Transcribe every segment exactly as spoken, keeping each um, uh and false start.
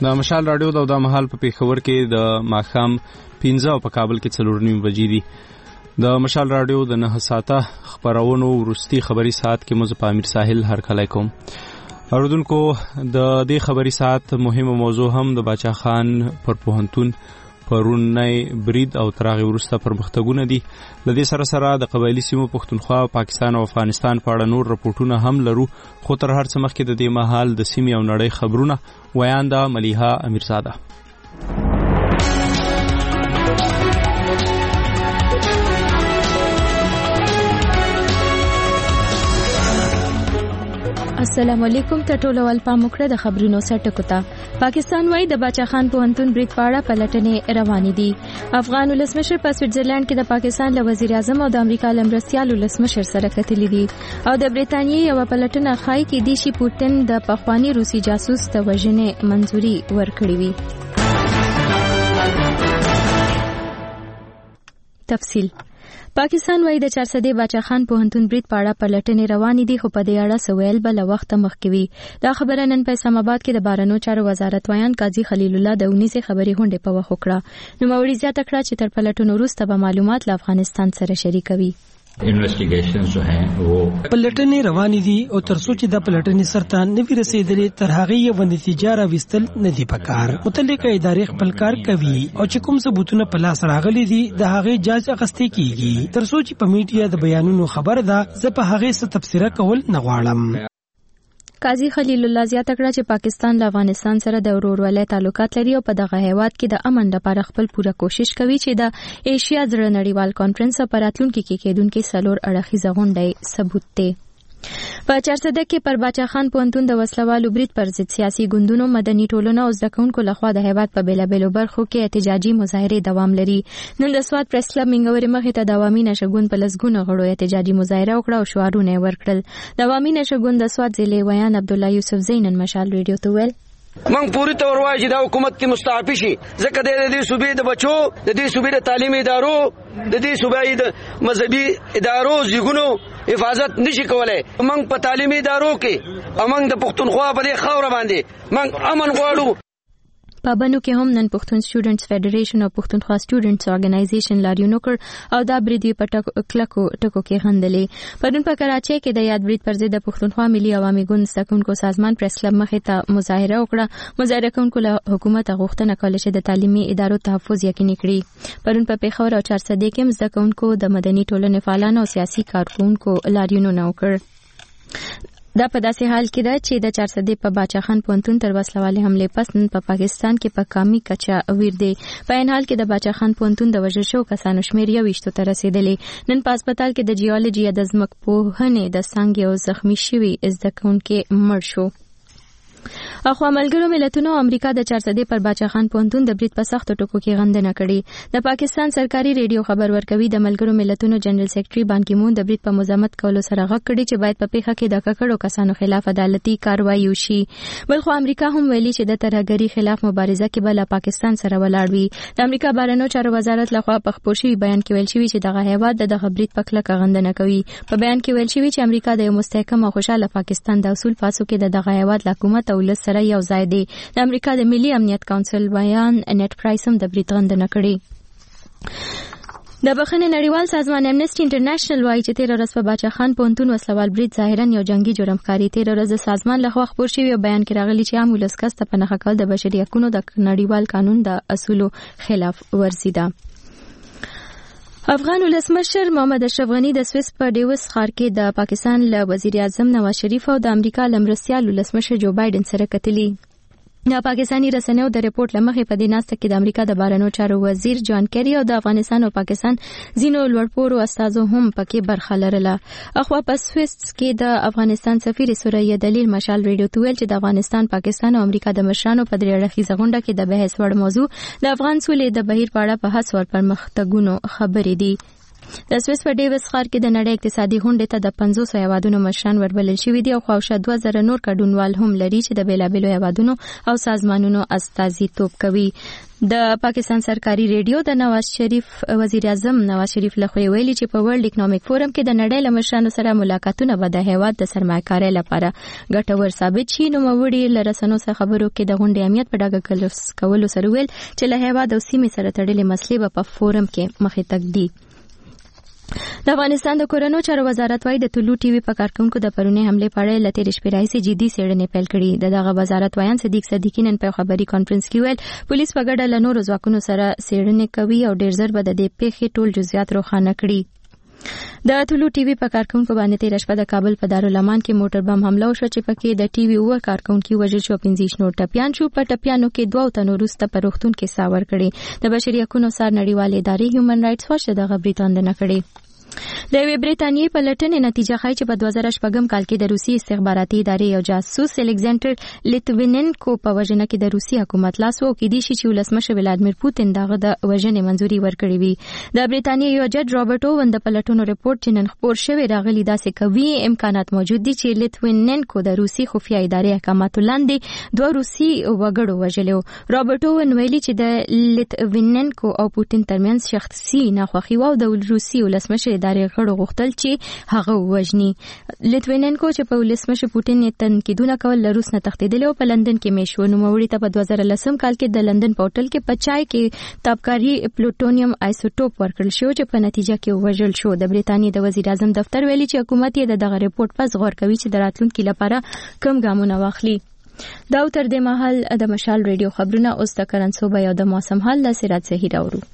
د مشال رادیو د د مهال په پیښور کې د ماښام پنځه او په کابل کې څلور نیم بجې دي. د مشال رادیو د نه ساعته خبرونو وروستي خبري ساعت کې مو په امیر ساحل هرکلی کوم. اوریدونکو د دې خبري ساعت مهمه موضوع هم د باچا خان پر پوهنتون پرونی برید او تراغي ورسته پرمختګونه دي. لدې سره سره د قبایلی سیمو پښتونخوا، پاکستان او افغانستان په اړه نور رپورټونه هم لرو، خو تر هر څه مخکې د دې مهال د سیمې او نړۍ خبرونه ویانده ملیحه امیرزاده. السلام علیکم. ټولو ول پام وکړه د خبرونو سرټکو ته. پاکستان وايي د باچا خان پوهنتون برید په اړه پلټنې روانې دي. افغان ولسمشر په سویټزرلند کې د پاکستان له وزیر اعظم او د امریکا له مرستیال ولسمشر سره کتلي دي او د بریتانیې یو پلټنه ښایي کې د شي پوتین د پخوانی روسي جاسوس ته وژنې منځوري ورکړي وي. تفصیل. پاکستان وايي د چارسدې باچا خان پوهنتون برید په اړه پلټنې روانې دي، خو په دې اړه سویل بل وخت مخکې وي. دا خبره نن په اسلام آباد کې د بهرنیو چارو وزارت ویان قاضي خلیل الله د اونیزه خبري غونډې په وخت وکړه. نو موري زیاته کړه چې تر پلټنو وروسته به معلومات له افغانستان سره شریکوي. انویسټیګیشن جو ہیں وہ پلټنې روانې دي او تر څو چې د پلټنې سرته نوي رسیدلې تر هغه یو نتیجه راوستل نه دي پکار. متعلقه ادارې خپل کار کوي او چې کوم ثبوتونه په لاس راغلي دي د هغه جاج اخیستل کیږي. تر څو چې په میډیا د بیانونو خبر ده زه په هغه څه تفسیر کول نه غواړم. قاضي خلیل الله زیاته کړه چې پاکستان له افغانستان سره د ورورولۍ تعلقات لري او په دغه هیواد کې د امن لپاره خپل پوره کوشش کوي چې د ایشیا زړه نړیوال کانفرنس په راتلونکي کې کېدونکې څلور اړخیزه غونډه ثبوت دی. په چارسده کې پر باچا خان پوهنتون د وسلوالو برید پر ضد سیاسي ګوندونو، مدني ټولنو او زده کوونکو لخوا د هیواد په بیلابیلو برخو کې احتجاجي مظاهرې دوام لري. نن د سواد پریس کلب منګورې مخې ته د عوامي نشګون په لسګونو غړو احتجاجي مظاهره وکړه او شعارونه ورکړل. د عوامي نشګون د سواد ضلع ویان عبدالله یوسف زینن مشال ریډیو ته ویل من پوری طور وایي چې دا حکومت کې مستعفي شي، ځکه د دې صوبې د بچو، د دې صوبې د تعلیمي ادارو، د دې صوبې د مذهبي ادارو زیګونو حفاظت نشي کولای. موږ په تعلیمي ادارو کې موږ د پښتونخوا په دې خاور باندې موږ امن غواړو. په بنو کې هم نن پښتون سټوډنټس فدریشن او پښتونخوا سټوډنټس اورګنایزیشن لاریون وکړ او دا برید په ټکو کلکو ټکو کې غندلې. پرون په کراچۍ کې د یاد برید پر ضد د پښتونخوا ملي عوامي ګوند سکونکو سازمان پریس کلب مخې ته مظاهره وکړه. مظاهره کوونکو له حکومت غوښتنه کوله چې د تعلیمي ادارو تحفظ یقیني کړي. پرون په پیښور او چارسدې کې زده کوونکو د مدني ټولنې فعالانو او سیاسي کارکونکو لاریونونه وکړ. دا په داسې حال کې ده چې د چارسدې په باچا خان پوهنتون تر وسلوالې حملې پس نن په پاکستان کې په کامي کچه ویر دی. په عین حال کې د باچا خان پوهنتون د وژل شوو کسانو شمېر یوویشتو ته رسېدلی. نن په هسپتال کې د جیولوژي یا د ځمکپوهنې د څانګې یو زخمي شوي زده کوونکی مړ شو. اخوا ملګرو ملتونو امریکا د چارسدې پر باچا خان پوهنتون د برید په سختو ټکو کې غندنه کړې. د پاکستان سرکاري ریډیو خبر ورکوي د ملګرو ملتونو جنرال سیکریټري بان کی مون د برید په مزاحمت کولو سره غږ کړی چې باید په پیښه کې د ککړو کسانو خلاف عدالتي کاروایی وشي. بل خو امریکا هم ویلي چې د ترهګرۍ خلاف مبارزه کې بل پاکستان سره ولاړ وي. د امریکا بهرنیو چارو وزارت لخوا په خپور شوي بیان کې ویل شوی چې دغه هیواد د برید په کلکه غندنه کوي. په بیان کې ویل شوی چې امریکا د یو مستحکم او خوشاله پاکستان د اصول پاسو کې د دغه هیواد حکومت او ولس سره یو ځای دی. د امریکا د ملي امنیت کونسل بیان نت پرایس هم د برید غندنه کړې. د بخښنې نړیوال سازمان امنیسټي انټرنیشنل وایي چې تیر ورځ په باچا خان پوهنتون وسلوال برید ظاهرا یو جنگي جرم ښکاري. تیر ورځ د سازمان لخوا خپور شوی بیان کې راغلی چې عام ولس کس ته په نښه کول د بشري حقوقو د نړیوال قانون د اصولو خلاف ورزي ده. افغان ولسمشر محمد اشرف غنی د سویس په ډیوس ښار کې د پاکستان له وزیر اعظم نواز شریف او د امریکا له مرستیال ولسمشر جو بایدن سره کتلي. د پاکستاني رسنیو د ریپورت لمخې په دې ناسته کې د امریکا د بهرنیو چارو وزیر جان کیری او د افغانستان او پاکستان ځینو لوړپوړو استازو هم پکې برخه لرله. اخوا په سویس کې د افغانستان سفیر سوریه دلیل مشال ریډیو ته ویل چې د افغانستان، پاکستان او امریکا د مشرانو په درې اړخیزه غونډه کې د بحث وړ موضوع د افغان سولې د بهیر په اړه په هڅو پر مختګونو خبرې دي. د سویس په ډیوس ښار کې د نړۍ اقتصادي غونډې ته د پنځوس هیوادونو مشران وربلل شوي دي او خواوشا دوه زره نور ګډونوال هم لري چې د بیلابیلو هیوادونو او سازمانونو استازیتوب کوي. د پاکستان سرکاري ریډیو د نواز شریف وزیر اعظم نواز شریف لخوا ویلي چې په ورلد اکنامک فورم کې د نړۍ له مشرانو سره ملاقاتونه به د هیواد د سرمایه‌کارۍ لپاره ګټور ثابت شي. نو موري له رسنیو سره خبرو کې د غونډې اهمیت په ډاګه کولو سره ویل چې له هیواد او سیمې سره تړلې مسلې په فورم کې مخې تک دي. د افغانستان د کورونو چارو وزارت وايي د طلوع ټي وي په کارکونکو د پرونی حمله په اړه لته رشپېرای سي جدي څېړنې پیل کړې. د دغه وزارت وایي صدیق صدیقی نن په خبري کانفرنس کې ویل پولیس په ګډه له نورو ځواکونو سره څېړنې کوي او ډېر زر به د دې پیښې ټول جزئیات روښانه کړي. د طلوع ټي وي په کارکونکو باندې تیر شپه د کابل په دارالمان کې موټر بم حمله وشو چې پکې د ټي وي او کارکونکو وژل شو، پنځه نور ټپيان شو. په ټپيانو کې دوه تنو وروسته په روغتون کې ساور کړي. د بشري حقوقو سر نړیوال ادارې هیومن رائټس واچ دغه بریتاندنه کړي. د وی برتانیې په لټنې نتیجه ښایي چې په دوه زره شپږم کال کې د روسي استخباراتي ادارې یو جاسوس الکساندر لیتویننکو په وژنه کې د روسي حکومت لاس و کې دي چې ولسمشر ولادمیر پوتین دغه د وژنې منځوري ورکړي وي. د برتانیې یو جج رابرټ اوون د پلټونو ریپورت چې نن خبر شوی راغلی داسې کوي امکانات موجود دي چې لیتویننکو د روسي خفیه ادارې احکاماتو لاندې دوه روسي وګړو وژلو. رابرټ اوون ویلي چې د لیتویننکو او پوتین ترمنځ شخصي ناخوښي و او د روسي ولسمشر ادارې غړو غوښتل چې هغه وژني. لیتویننکو چې په ولسمشر پوتین تنقیدونه کول له روس نه تښتېدلی او په لندن کې میشو. نوموړي ته په دوه زره لسم کال کې د لندن په هوټل کې په چای کې تابکاري پلوټونیم آیسوټوپ ورکړل شو چې په نتیجه کې وژل شو. د برتانیې د وزیر اعظم دفتر ویلي چې حکومت یې د دغه ریپورت پس غور کوي چې د راتلونکي لپاره کوم ګامونه واخلي. دا تر دې مهال د مشال ریډیو خبرونه اوس د کرنسوبه یا د موسم حال له سراج زهیر اورو.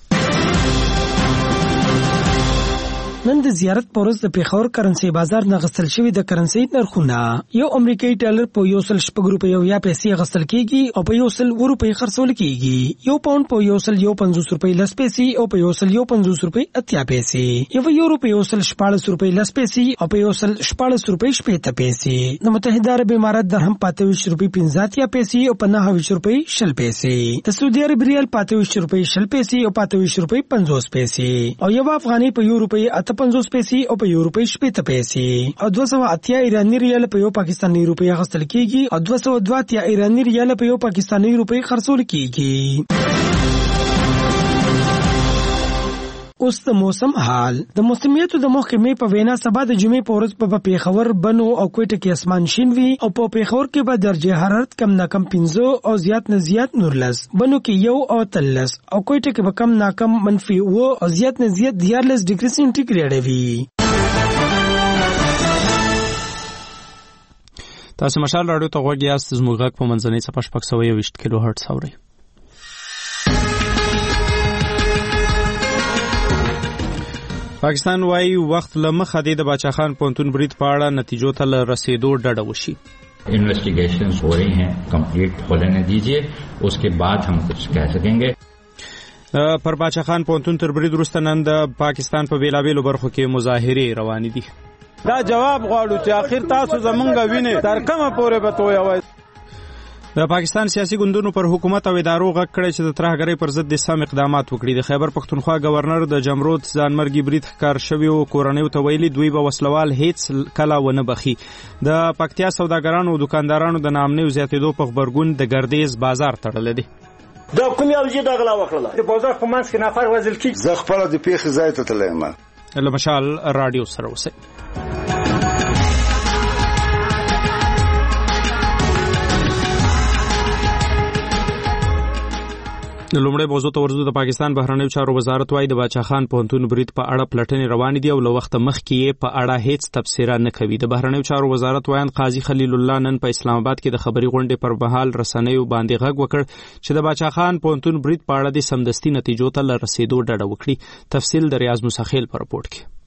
نن د زیارت په ورځ د پیښور کرنسي بازار نه غستل شوی د کرنسي نرخونه یو امریکایي ډالر په یو سل شپږ روپۍ او یا پیسې غستل کیږي او په یو سل و روپۍ خرڅول کیږي. یو پاوند په یو سل یو پنځوس روپۍ لس پیسې او په یو سل یو پنځوس روپۍ اتیا پیسې. یو یورو په یو سل شپاړس روپۍ لس پیسې او په یو سل شپاړس روپۍ شپېته پیسې. د متحده عرب امارات درهم پاته ویشت روپۍ پنځه اتیا پیسې او په نهه ویشت روپۍ شل پیسې. د سعودي عرب ریال پاته ویشت روپۍ شل پیسې او پاته ویشت روپۍ پنځوس پیسې او یو افغاني په یو روپۍ اته پنځوس پیسې او په یو روپۍ شپېته پیسې او دوه سوه اتیا ایراني ریال په یو پاکستاني روپۍ غستل کیږي او دوه سوه دوه اتیا ایراني ریال په یو پاکستاني روپۍ خرڅول کیږي. اوس د موسم حال. د موسمیاتو د محکمې په وینا سبا د جمعې په ورځ په پیښور، بنو او کوټه کې اسمان شین وي او په پیښور کې به درجه حرارت کم نه کم پنځه او زیات نه زیات نورلس، بنو کې یو او تلس او کوټه کې به کم نه کم منفي و او زیات نه زیات دیارلس ډیګري سنټیګریډ وي. تاسو مشال راډیو ته غوږ یاست. زموږ غږ په منځنۍ څپه شپږ سوه یوویشت کیلو هرټز اورئ. پاکستان وايي وخت له مخه د باچا خان پونتون برید په اړه نتیجو ته رسیدو ډډه وشي. इन्वेस्टिगेशंस हो रही हैं, कंप्लीट हो लेने दीजिए, उसके बाद हम कुछ कह सकेंगे. پر باچا خان پونتون تر برید وروسته نن د پاکستان په بیلابیلو برخو کې مظاهرې روانې دي. دا جواب غواړو چې اخر تاسو زمونږ وینې تر کومه پورې به تویوئ. د پاکستان سیاسي ګوندونو پر حکومت او ادارو غږ کړی چې د ترهګرۍ پر ضد د سم اقدامات وکړي. د خیبر پښتونخوا گورنر د جمرود ځانمرګي برید ښکار شوی او کورنیو ته ویلي دوی به وسلوال هیڅ کله ونه بخي. د پکتیا سوداګرانو او دکاندارانو د ناامنۍ زیاتېدو په خبرګون د ګردیز بازار تړلی دی. دا کوم یو چې دغه لا وکړه د بازار په منځ کې نفر وزل کی زه خپل د پیښې ځای ته تلم. له مشال رادیو سره اوسئ. لومړی موضوع ته ورځو. د پاکستان بهرنیو چارو وزارت وايي د باچا خان پونتون برید په اړه پلټنې روانې دي او له وخته مخکې یې په اړه هیڅ تبصره نه کوي. د بهرنیو چارو وزارت وایي قاضي خلیل الله نن په اسلام آباد کې د خبري غونډې پر مهال رسنیو باندې غږ وکړ چې د باچا خان پونتون برید په اړه د سمدستي نتیجو ته رسیدو ډډه وکړي. تفصیل د ریاض مسخیل په رپورټ کې.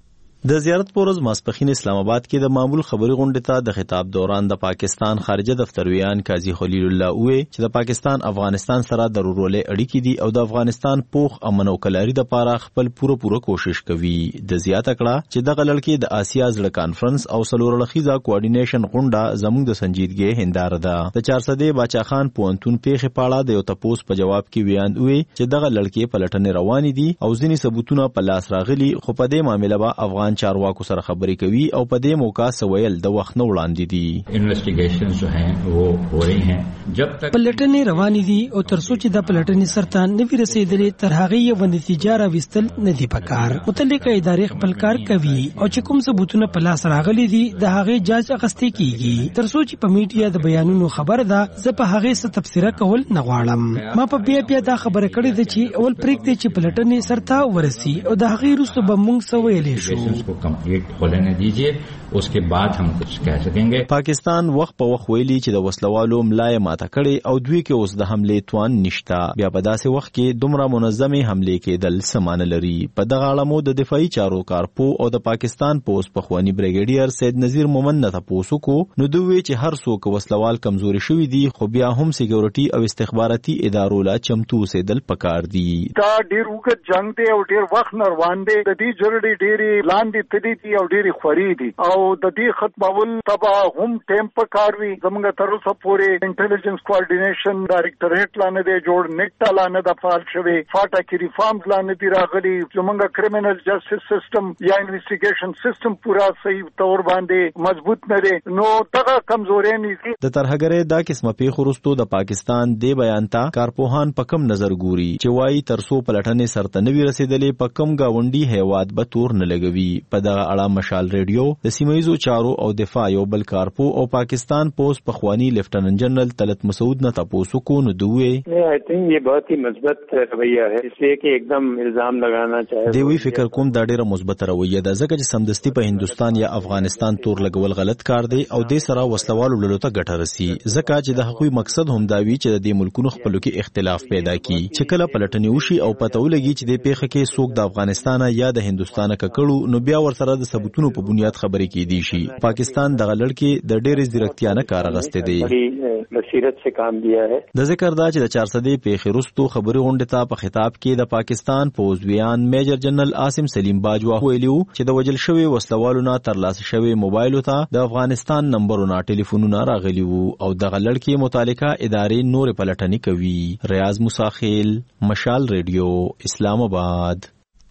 د زیارت پورز ماسپخین اسلام آباد کې د معمول خبري غونډې ته د خطاب دوران د پاکستان خارجه دفتر ویان قاضي خلیل الله وې چې د پاکستان افغانستان سره د ورورولۍ اړیکې دي او د افغانستان پوخ امن او کلاري د پاره خپل پوره پوره کوشش کوي. د زیاته کړه چې د غلړکې د آسیا ځړ کانفرنس او سلورلخیزه کوارډینیشن غونډه زموږ د سنجیدګۍ هنداره ده. د چارسدې باچا خان پوهنتون پیښې پاړه د یو تپوس په جواب کې ویان وې چې د غلړکې پلټنې روانې دي او ځینې ثبوتونه په لاس راغلي، خو په دې معاملې به افغان چارواکو سره خبرې کوي او په دې موقع سویل د وخت نه وړاندې دي. انویسټیګیشن جو ہیں وہ ہو رہی ہیں جب تک پلټنې روانې دي او تر څو چې د پلټنې سرته نوي رسیدلې تر هغه یو نتیجه راوستل نه دي پکار. متعلقه ادارې خپل کار کوي او چې کوم ثبوتونه په لاس راغلي دي د هغه جاج اخیستل کیږي. تر څو چې په میډیا د بیانونو خبر ده زه په هغه څه تفسیر کول نه غواړم. ما په بیا بیا دا خبره کړې ده چې اول پریکړه چې پلټنې سرته ورسي او د هغه وروسته به موږ سویلې شو کو کمپلیٹ ہونے دیجیے، اس کے بعد ہم کچھ کہہ سکیں گے. پاکستان وخت په وخت ویلي چې د وسلوالو ملای ماته کړي او دوی کې اوس د حمله توان نشتا. بیا په داسې وخت کې دومره منظمه حمله کېدل سمانه لري. په دغه اړه مو د دفاعي چارو کارپو او د پاکستان پوس پخوانی بریګیډیر سید نذیر مومن نه تاسو کو نو دوی چې هر څوک وسلوال کمزوري شوی دي خو بیا هم سکیورټي او استخباراتي ادارو لا چمتو سیدل پکار دي. دا ډیر وګت جنگ دی او ډیر وخت روان دی. د دې جوړې ډېری لاندې تدې دي او ډېری خوري دي او د دې ختمول تبا هم ټیم په کار وی. زموږ تر اوسه پورې انټيليجنس کوارډینیشن ډایریکټریټ لاندې دی جوړ، نیکټا لاندې د فعال شوی، فاټا کې ریفارمز لاندې دی راغلي. زموږ کرمینل جسټس سیستم یا انویسټیګیشن سیستم پورا صحیح تور باندې مضبوط نه دی. نو دغه کمزورې نيسي. د ترهګرې دا قسمه پیښو وروسته د پاکستان دی بیان ته کارپوهان په کم نظر ګوري چې وايي ترسو پلټنې سرته نوي رسیدلې په کم گاونډي هیواد به تور نه لګوي. په دغه اړه مشال ریډیو د سیمایزو چارو او دفاع یو بل کارپو او پاکستان پوس پخوانی لیفټننټ جنرل طلعت مسعود نه تاسو کو نو دوی आई थिंक ये बहुत ही مثبت رویہ ہے، इसलिए कि एकदम الزام लगाना چاہے. دوی فکر کوم دا ډیره مثبت رویه ده ځکه چې سمدستي په هندستان یا افغانستان تور لګول غلط کار دی او د سره وسلوالو لولو ته ګټه رسی. ځکه چې د حقوقي مقصد هم دا وی چې د دې ملکونو خپلو کې اختلاف پیدا کی چې کله پلټنې وشي او پته ولګي چې د پیښه کې څوک د افغانستان یا د هندستان ککړو نو بیا ورسره د ثبوتونو په بنیاد خبرې کیدي شي. پاکستان د غلړکې د ډېرې ځیرکتیا نه کار غسته دی. بصیرت سے کام دیا ہے. د ذکر دا چې د چارسدې پیښې وروسته خبري غونډه ته په خطاب کې د پاکستان پوزویان میجر جنرال عاصم سلیم باجوا ویلو چې د وجل شوی وسلوالو نه ترلاسه شوی موبایل ته د افغانستان نمبرونه ټلیفونونه راغلي وو او د غلړکې متعلقه ادارې نور پلټنې کوي. ریاض مساخیل، مشال ریډیو، اسلام آباد.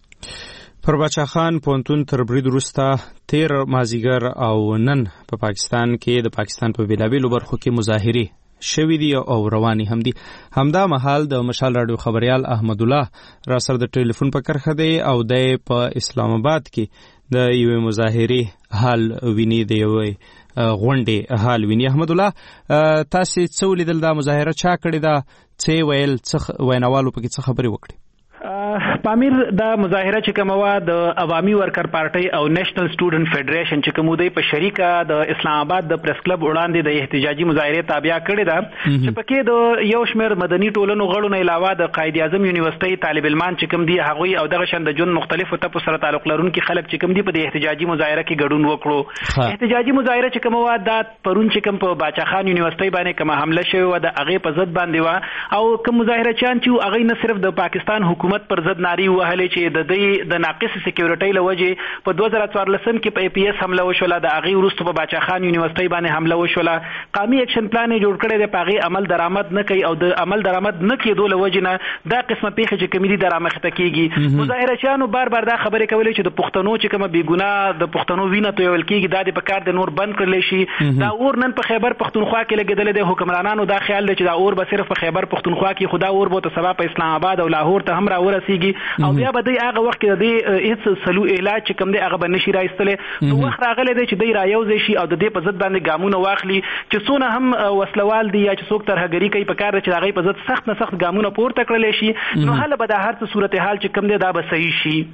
پر باچا خان پونتون تر برید وروسته تیر مازیګر او نن په پا پاکستان کې د پاکستان په بیلابیلو برخو کې مظاهرې شوې دي او رواني هم دي. همدا مهال د مشال رادیو خبريال احمد الله را سره د ټلیفون په کرخه دی او د په اسلام آباد کې د یو مظاهرې حال ویني دی یو غونډه حال ویني. احمد الله تاسو څو لیدل دا مظاهره چا کړی دا څه ویل څه ویناوالو پکې څه خبرې وکړي؟ پامیر دا مظاهره چې کومه د عوامي ورکر پارټي او نېشنل سټوډنټ فدریشن چې کوم دی په شریکه د اسلام آباد د پریس کلب وړاندې د احتجاجي مظاهره تابع کړې ده چې پکې د یو شمېر مدني ټولنو غړو نه علاوه د قائد اعظم یونیورسيټي طالب علمان چې کوم دی هغوی او دغه شند جون مختلفو ټاپو سره تعلق لرونکي خلک چې کوم دی په د احتجاجي مظاهره کې ګډون وکړو. احتجاجي مظاهره چې کومه د پرون چې کوم په باچا خان یونیورسيټي باندې کومه حمله شوې و د هغه په ضد باندې و او کوم مظاهره چان چې هغه نه صرف د پاکستان حکومت پر ضد ناری وهلې چې د دې د ناقص سکیورټي لوجه په دوه زره څوارلسم کې په ای پی ایس حمله وشوله، د هغه وروسته په باچا خان یونیورسيټي باندې حمله وشوله. قومي اکشن پلان جوړ کړی دی، په هغه عمل درآمد نه کوي او د عمل درآمد نه کېدو لوجه نه دا قسمه پیښه چې کمی دي درامخته کیږي. مظاهرچیانو بار بار دا خبرې کولې چې د پښتنو چې کومه بیګناه د پښتنو وینه تویول کیږي دا د پکار د نور بند کړل شي. دا اور نن په خیبر پښتونخوا کې لګیدل دي. حکمرانانو دا خیال دی چې دا اور به صرف په خیبر پښتونخوا کې خدا اور به ته سبا په اسلام آباد او لاهور ته هم را ورسیږي او بیا به د هغه وخت کې د هیڅ سلو علاج چې کوم دی هغه به نشي راایستلې. نو وخت راغلی دی چې دی رایوځي شي او د دې په ضد باندې ګامونه واخلي چې څونه هم وسلوال دي یا چې څوک ترهګري کوي په کار چې هغه په ضد سخت نه سخت ګامونه پورته کړل شي. نو هله به د هر څه صورتحال چې کوم دی دا به صحیح شي.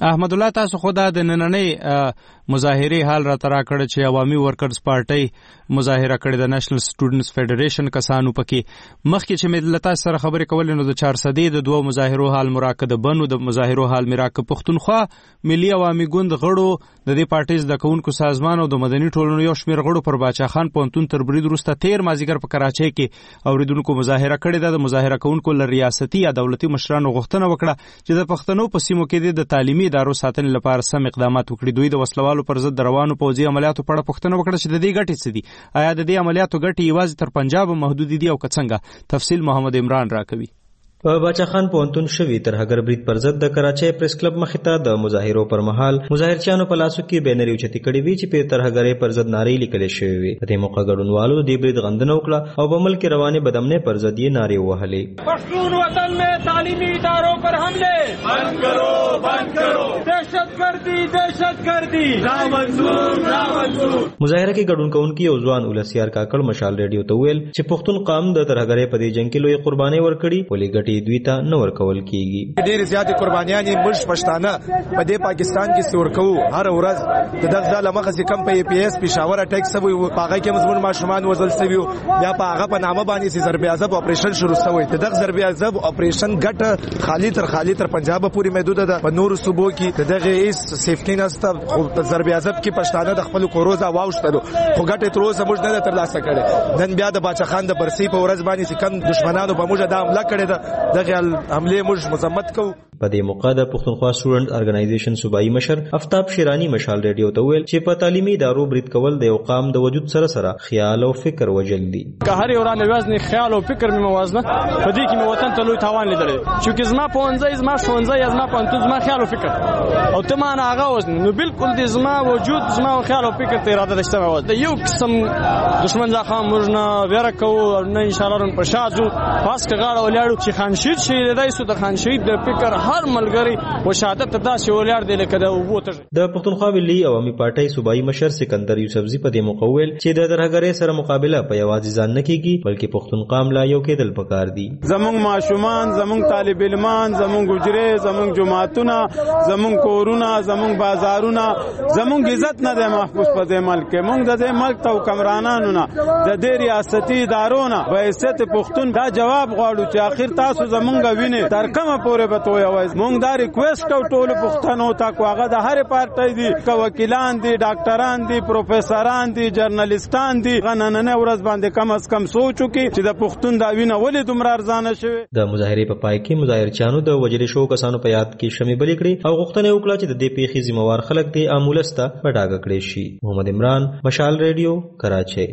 احمد الله تاسو خو دا د نننۍ مظاهره حال را ترا کړ چې عوامي ورکرز پارټي مظاهره کړې د نېشنل سټوډنټس فدریشن کسانو پکې مخکې چې ملت سره خبرې کولې نو د چار صدې د دوه مظاهرو حال مراکده بنو د مظاهرو حال مراکه پښتونخوا ملي عوامي ګوند غړو د دې پارټیز د کونکو سازمان او د مدني ټولنو یو شمېر غړو پر باچا خان پونتون تر برید وروسته تیر مازیګر په کراچۍ کې اوریدونکو مظاهره کړې ده. د مظاهره کونکو ل ریاستي یا دولتي مشرانو غوښتنه وکړه چې د پښتنو په سیمو کې د تعلیمي ادارو ساتنې لپاره سم اقدامات وکړي. دوی د وسلوالو پر ضد روانو پوځي عملیاتو په اړه پوښتنه وکړه چې د دې ګټې څه دي. آیا د دې عملیاتو ګټې یوازې تر پنجاب محدود دي او که څنګه؟ تفصیل محمد عمران راکوي. په باچا خان پونتون شوی ترهګر برید پر ضد د کراچۍ پریس کلب مخې ته د مظاهرو پر مهال مظاهرچیانو په لاسو کې بینرې اوچتې کړې وې چې په ترهګرۍ پر ضد نارې لیکلې شوې وې. په دې موقع ګډونوالو د دې برید غندنه وکړه او په ملک کې روانې بدامنۍ پر ضد یې نارې ووهلې. پښتون وطن میں تعلیمی اداروں پر حملے بند کرو بند کرو دہشت گردی دہشت گردی نامنظور نامنظور. مظاهره کې ګډون کوونکي یو ځوان ولسیار کاکړ مشال ریډیو ته ویل چې پښتون قام د ترهګرۍ په دې جنگ کې لوی قربانۍ ورکړي ولې ګټې دوی ته نه ورکول کیږي. ډېر زیاتې قربانیانې موږ پښتانه په دې پاکستان کې سور کوو. هر ورځ د دغه ځاله مخه چې کم په ای پی ایس پېښور اټیک سوی و هغه کې مزمن ماشومان وژل سوي وو. بیا په هغه په نامه باندې چې ضرب عذاب اپریشن شروع شوی. د دغه ضرب عذاب اپریشن ګټه خالی تر خالی تر پنجاب پورې محدود ده. په نورو صوبو کې دغه ایس سیفټی نسته. خو په ضرب عذاب کې پښتانه د خپل کوروزا واوښتلو خو ګټه تر اوسه موږ نه ترلاسه کړې. نن بیا د باچا خان د برسي په ورځ باندې چې کم دشمنانو په موږ د حمله کړې ده دغه حمله موږ مذمت کوو. په دې موقع د پښتونخوا سټوډنټ ارګنایزیشن صوبایي مشر افتاب شیرانی مشال ریډیو ته ویل چې په تعلیمي ادارو برید کول د یو قام د وجود سره سره خیال او فکر وجل دي. که هر یو رانه وزن خیال او فکر می موازنه په دې کې می وطن ته لوی تاوان لیدل. چې زما په ونځي زما شونځي زما په زما خیال او فکر او ته ما نه هغه وزن نو بالکل د زما وجود زما خیال او فکر ته اراده دشته و. د یو قسم دشمن ځخه موږ نه ویره کوو نه ان شاء الله رن پرشازو پاس که غاړه ولاړو چې خان شهید شهید دای سو د خان شهید د فکر هر ملګری و شهادت ته داسې ولاړ دی لکه د وبوته. د پښتونخوا ملي عوامي پارټۍ صوبایي مشر سکندر یوسفزي په دې موقع ویل چې د ترهګرۍ سره مقابله په یوازې ځان نه کیږي بلکې پښتون قام لا یو کېدل پکار دي. زمونږ ماشومان زمونږ طالب علمان زمونږ ګجرې زمونږ جماعتونه زمونږ کورونه زمونږ بازارونه زمونږ عزت نه دی محفوظ په دې ملک کې. مونږ د دې ملک ته حکمرانانو نه د دې ریاستي ادارو نه په حیثیت پښتون دا جواب غواړو چې اخر تاسو زمونږ ویني تر کومه پورې به توي وای. مونږ دا ریکوست کوو ټول پښتنو ته کو هغه د هر پارټۍ دي کو وکیلان دي ډاکټران دي پروفیسوران دي جرنالستان دي غننه ورځ باندې کم از کم سوچو کې چې د پښتون دا وینه ولې دومره ارزانه شوی. د مظاهرې په پای کې مظاهرچیانو د وجل شو کسانو په یاد کې شمې بلې کړې او غوښتنه وکړه چې د دې پیښې ذمہوار خلک دې امولسته په ډاګه کړي شي. محمد عمران مشال ریډیو کراچۍ.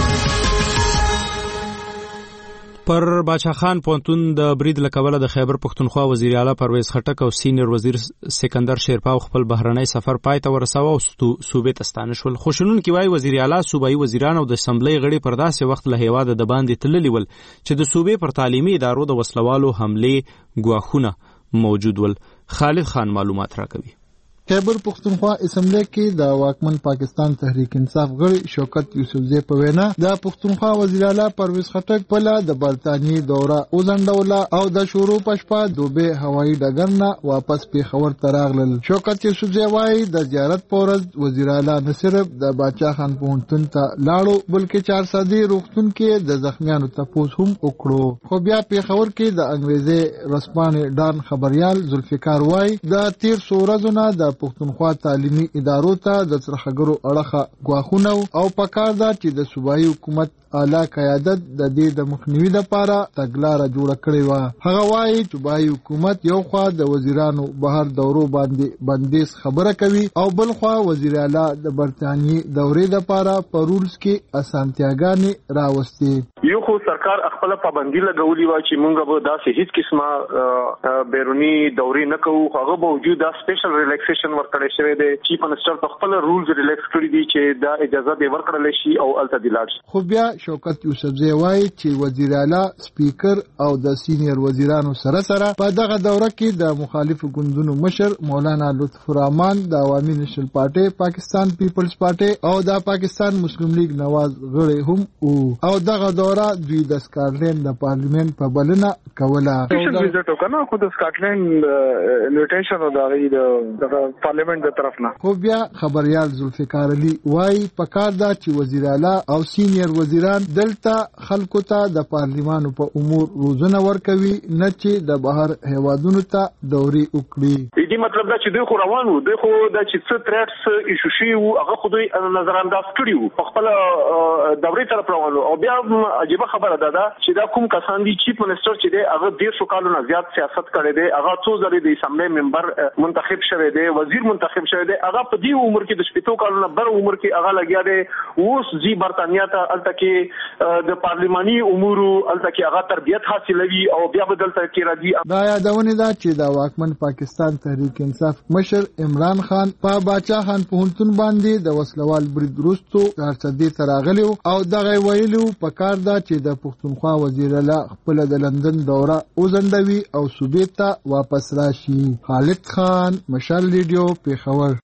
پر باچا خان پونتون د برید لکوله د خیبر پښتونخوا وزیر اعلی پرویز خټک او سینیئر وزیر سکندر شیرپاو خپل بهرنی سفر پای ته ورساوه او صوبې ته ستانه شول. خوشنون کې وای وزیر اعلی صوبایي وزیران او د اسمبلی غړي پر داسې وخت له هیواده د باندې تللی ول چې د صوبې پر تعلیمي ادارو د وسلوالو حمله ګواښونه موجود ول. خالد خان معلومات راکوي. خیبر پختونخوا اسمبلی کې د واکمن پاکستان تحریک انصاف غړي شوکت یوسفزی په وینا د پختونخوا وزیر اعلی پرویز خټک په لا د برتانی دوره وزندوله او د شروع پښپا دوبه هوایي ډګر نه واپس پیښور ته راغلل. شوکت یوسفزی وايي د زیارت پورز وزیر اعلی نه صرف د باچا خان پونتون ته لاړو بلکې چار صدې روغتون کې د زخمیانو تپوس هم وکړو. خو بیا پیښور کې د انګریزي رسپانې ډان خبريال ذوالفقار وايي د تیر سورزونه د پښتونخوا تعلیمي ادارو ته د ترخګرو اړخه غواخونه او پکار دا چې د صوبایي حکومت اعلی قیادت د دې د مخنیوي لپاره تګلارې جوړ کړې و. هغه وايي چې صوبایي حکومت یو خوا د وزیرانو بهر دورو باندې بندیز خبره کوي او بل خوا وزیر اعلی د برتانی دورې لپاره په رولز کې اسانتیاګانې راوستي. یو خو سرکار خپل پابندي لګولې و چې مونږ به داسې هیڅ قسمه بیرونی دورې نه کوو. هغه به وجود دا سپیشل ریلیکسیشن ورکړی شوی دی. چیف منسٹر په خپل رولز ریلیکس کړی دي چې دا اجازه به ورکړل شي او الته دی لاړ. خو بیا شوکت یوسفزی وایي چې وزیر اعلی سپیکر او د سینیر وزیرانو سره سره په دغه دوره کې د مخالفو ګوندونو مشر مولانا لطف الرحمن د عوامي نېشنل پارټي پاکستان پیپلز پارټي او د پاکستان مسلم لیگ نواز غړي هم او او دغه دوره دوی د سکاټلند د پارلیمنت په بلنه کوله. سپیشل ویزټ وکړه خو د سکاټلند انویټیشن او د پارلیمنت د طرف نه. خو بیا خبريال ذوالفقار علي وایي پکار دا چې وزیر اعلی او سینیر وزیران دلته خلکو ته د پارلیمانو په امور روزنه ورکوي نه چې د بهر هیوادونو ته دوري وکړي. دې مطلب دا چې دوی خو روان وو دوی خو د چې څه تریټس ایشو شي وو هغه خو دوی نظر انداز کړی وو په خپل دوري طرف روان او بیا عجیب خبره ده چې دا کوم کسان دي چیف منسٹر چې دی هغه ډیر شو کالونه زیات سیاست کړی دی هغه څو ځلې د اسمبلی ممبر منتخب شوی دی وزیر منتخب شوی دی هغه په دې عمر کې د شپږ کالونو بر عمر کې هغه لګیا دی اوس جی برتانیا ته الته کې د پارلیماني امور الته کې هغه تربیت حاصلوي او بیا بدلته کې راځي. دا یادونه ده چې د واکمن پاکستان تحریک انصاف مشر عمران خان په باچا خان پوهنتون باندې د وسلوال برید وروسته کارڅدې تراغلی او دغه ویلو په کار ده چې د پښتونخوا وزیر اعلی خپل د لندن دوره وزندوي او صوبې ته واپس راشي. خالد خان مشال ریډیو پیښور.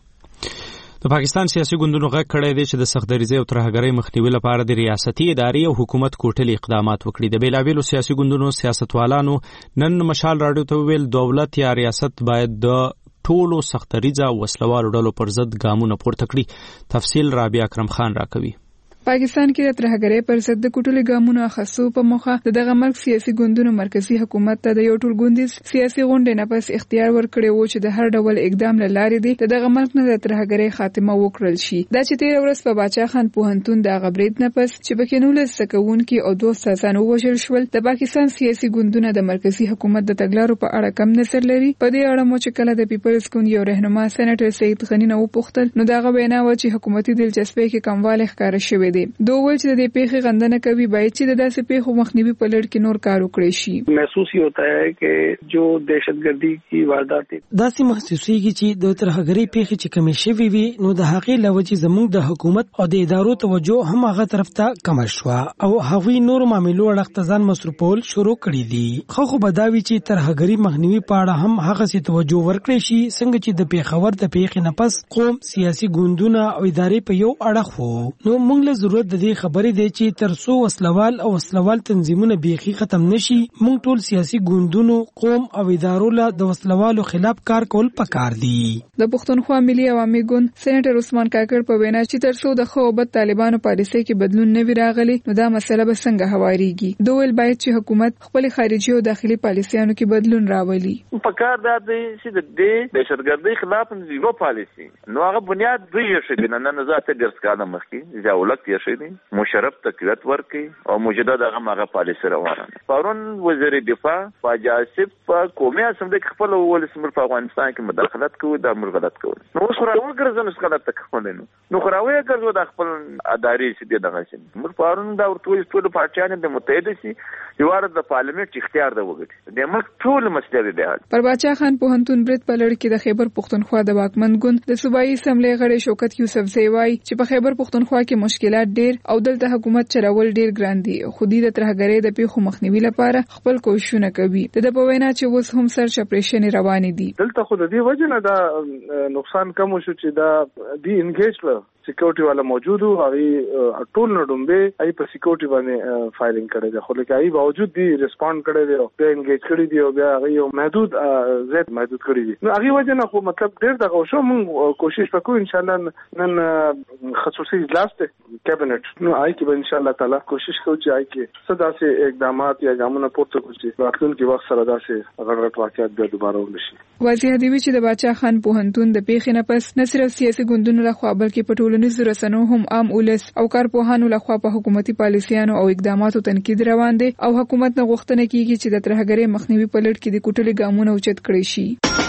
د پاکستان سیاسي ګوندونو غږ کړی دی چې د سختدریزۍ او ترهګرۍ مخنیوي لپاره د ریاستي ادارې او حکومت کوټلي اقدامات وکړي. د بیلابیلو سیاسي ګوندونو سیاستوالانو نن مشال راډیو ته ویل دولت یا ریاست باید د ټولو سختدریزه او وسلوالو ډلو پر ضد ګامونه پورته کړي. تفصیل رابعه اکرم خان راکوي. پاکستان کې د ترهګرۍ پر ضد د کوټلي ګامونو اخیستو په موخه د دغه ملک سیاسي ګوندونو مرکزی حکومت ته د یو ټول ګوندیز سیاسي غونډې نه پس اختیار ورکړی وو چې د هر ډول اقدام له لارې دی د دغه ملک نه د ترهګرۍ خاتمه وکړل شي. دا چې تیر ورځ په باچا خان پوهنتون د غبرید نه پس چې پکې نولس سکوونکي او دوه استادان ووژل شول د پاکستان سیاسي ګوندونه د مرکزی حکومت د تګلارو په اړه کم نظر لري. په دې اړه مو چې کله د پیپلز ګوند یو رهنما سېنیټر سید غنی نه وپوښتل نو دغه وینا و چې حکومتي دلچسپۍ کې کموالی ښکاره شوی دی. دوه د دې پیښې غندنه کوي باید چې د داسې پیښو مخنیوي په لړ کې نور کار وکړي شي. محسوس یہ ہوتا ہے کہ جو دہشتګردي کی واردات داسې محسوسيږي چې د ترهګرۍ پیښې چې کمې شوې وي نو د هغې لوجې زموږ د حکومت او د ادارو توجه هم هغه طرف ته کم شو او هغوی نور معاملو اړخ ځان مصرفول شروع کړي دي. خو خو بداوي چې ترهګرۍ مخنیوي په اړه هم هغه څه توجه ورکړي شي څنګه چې د پیښور د پیښې نه پس قوم سیاسي ګوندونه او ادارې په یو اړخ وو. نو موږ له ضرورت د دې خبرې دی چې ترڅو وسلوال او وسلوال تنظیمونه بیخي ختم نشي موږ ټول سیاسي ګوندونو قوم او ادارو له د وسلوالو خلاف کار کول پکار دي. د پښتونخوا ملي عوامي ګوند سېنیټر عثمان کاکړ په وینا چې ترڅو د خو وبد طالبانو پالیسۍ کې بدلون نه وي راغلی نو دا مسله به څنګه هواريږي. دوی ویل باید چې حکومت خپل خارجي او داخلي پالیسیانو کې بدلون راولي. پکار دا دی چې د دې دهشتګردۍ خلاف نظامي پالیسي نو هغه بنیاد دوی شي د نن نظارت درس کاله مخکې ځاولک یې شي دي مشرف تقویت ورکي او مجدد هغه هغه پالیسي روانه. پرون وزیر دفاع فاجا آصف په قومي اسمبلی کې خپل ول سمر په افغانستان کې مداخلت کوي دا موږ غلط کوو. نو اوس راوړل ګرځنه غلط تکفلنو نو خراوي ګرځو د خپل اداري سي دغه شي موږ پرون دا ورته ټول پارټیان د متحد سي یوار د پارلیمنت اختیار دی وګړي د ملک ټول مسلې دی. پر باچا خان پوهنتون برید په لړ کې د خیبر پښتونخوا د واکمن ګوند د صوبایي اسمبلی غړي شوکت یوسفزی وایي چې په خیبر پښتونخوا کې مشکلات ډېر او دلته حکومت چرول ډېر ګران دي. خو دې د ترهګرۍ د پیښو مخنیوي لپاره خپل کوښښونه کوي. د په وینا چې اوس هم سرچ اپریشن روان دي. دلته خو د دې وجه نه دا نقصان کم شو چې دا دی انګیج ل سکیورټي والا موجود وو هغه ټول نډومبه ای په سکیورټي باندې فایرینګ کړی دی خو لکه ای باوجود دی ریسپانډ کړی دی او بیا انګیج کړی دی او بیا هغه یو محدود زیات محدود کړی دی. نو هغه وجه نه خو مطلب ډیر دغه شو موږ کوشش وکړو ان شاء الله نن خصوصي اجلاس ته کابینټ نو آی کې به ان شاء الله تعالی کوشش کوو چې آی کې صدا سي اقدامات یا ګامونه پورته کړو چې راتلونکي وخت سره داسې غړغړ واقعیت بیا دوباره ونشي. واضح دی چې د باچا خان پوهنتون د پیښې نه پس نه صرف سیاسي ګوندونو لخوا بلکې په ټولنیزو رسنیو هم عام ولس او کارپوهانو لخوا په حکومتي پالیسیانو او اقداماتو تنقید روان دي او حکومت نه غوښتنه کیږي چې د ترهګرۍ مخنیوي په لړ کې د کوټلي ګامونه اوچت کړي شي.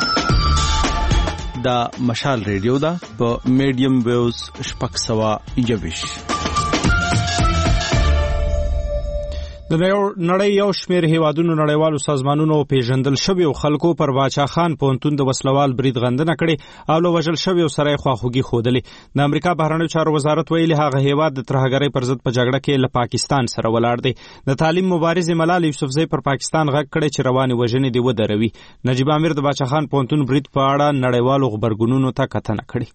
دا مشال ریډیو دا په میډیم ویوز شپږ سوه یوویشت. د نړۍ یو شمېر هیوادونو نړیوالو سازمانونو پیژندل شویو خلکو پر باچا خان پوهنتون د وسلوال برید غندنه کړې او له وژل شویو سره یې خواخوږي ښودلې. د امریکا بهرنیو چارو وزارت ویلي هغه هیواد د ترهګرۍ پر ضد په جګړه کې له پاکستان سره ولاړ دی. د تعلیم مبارزې ملال یوسفزۍ پر پاکستان غږ کړی چې روانې وژنې دې ودروي. نجیب امیر د باچا خان پوهنتون برید په اړه نړیوالو غبرګونونو ته کتنه کړې.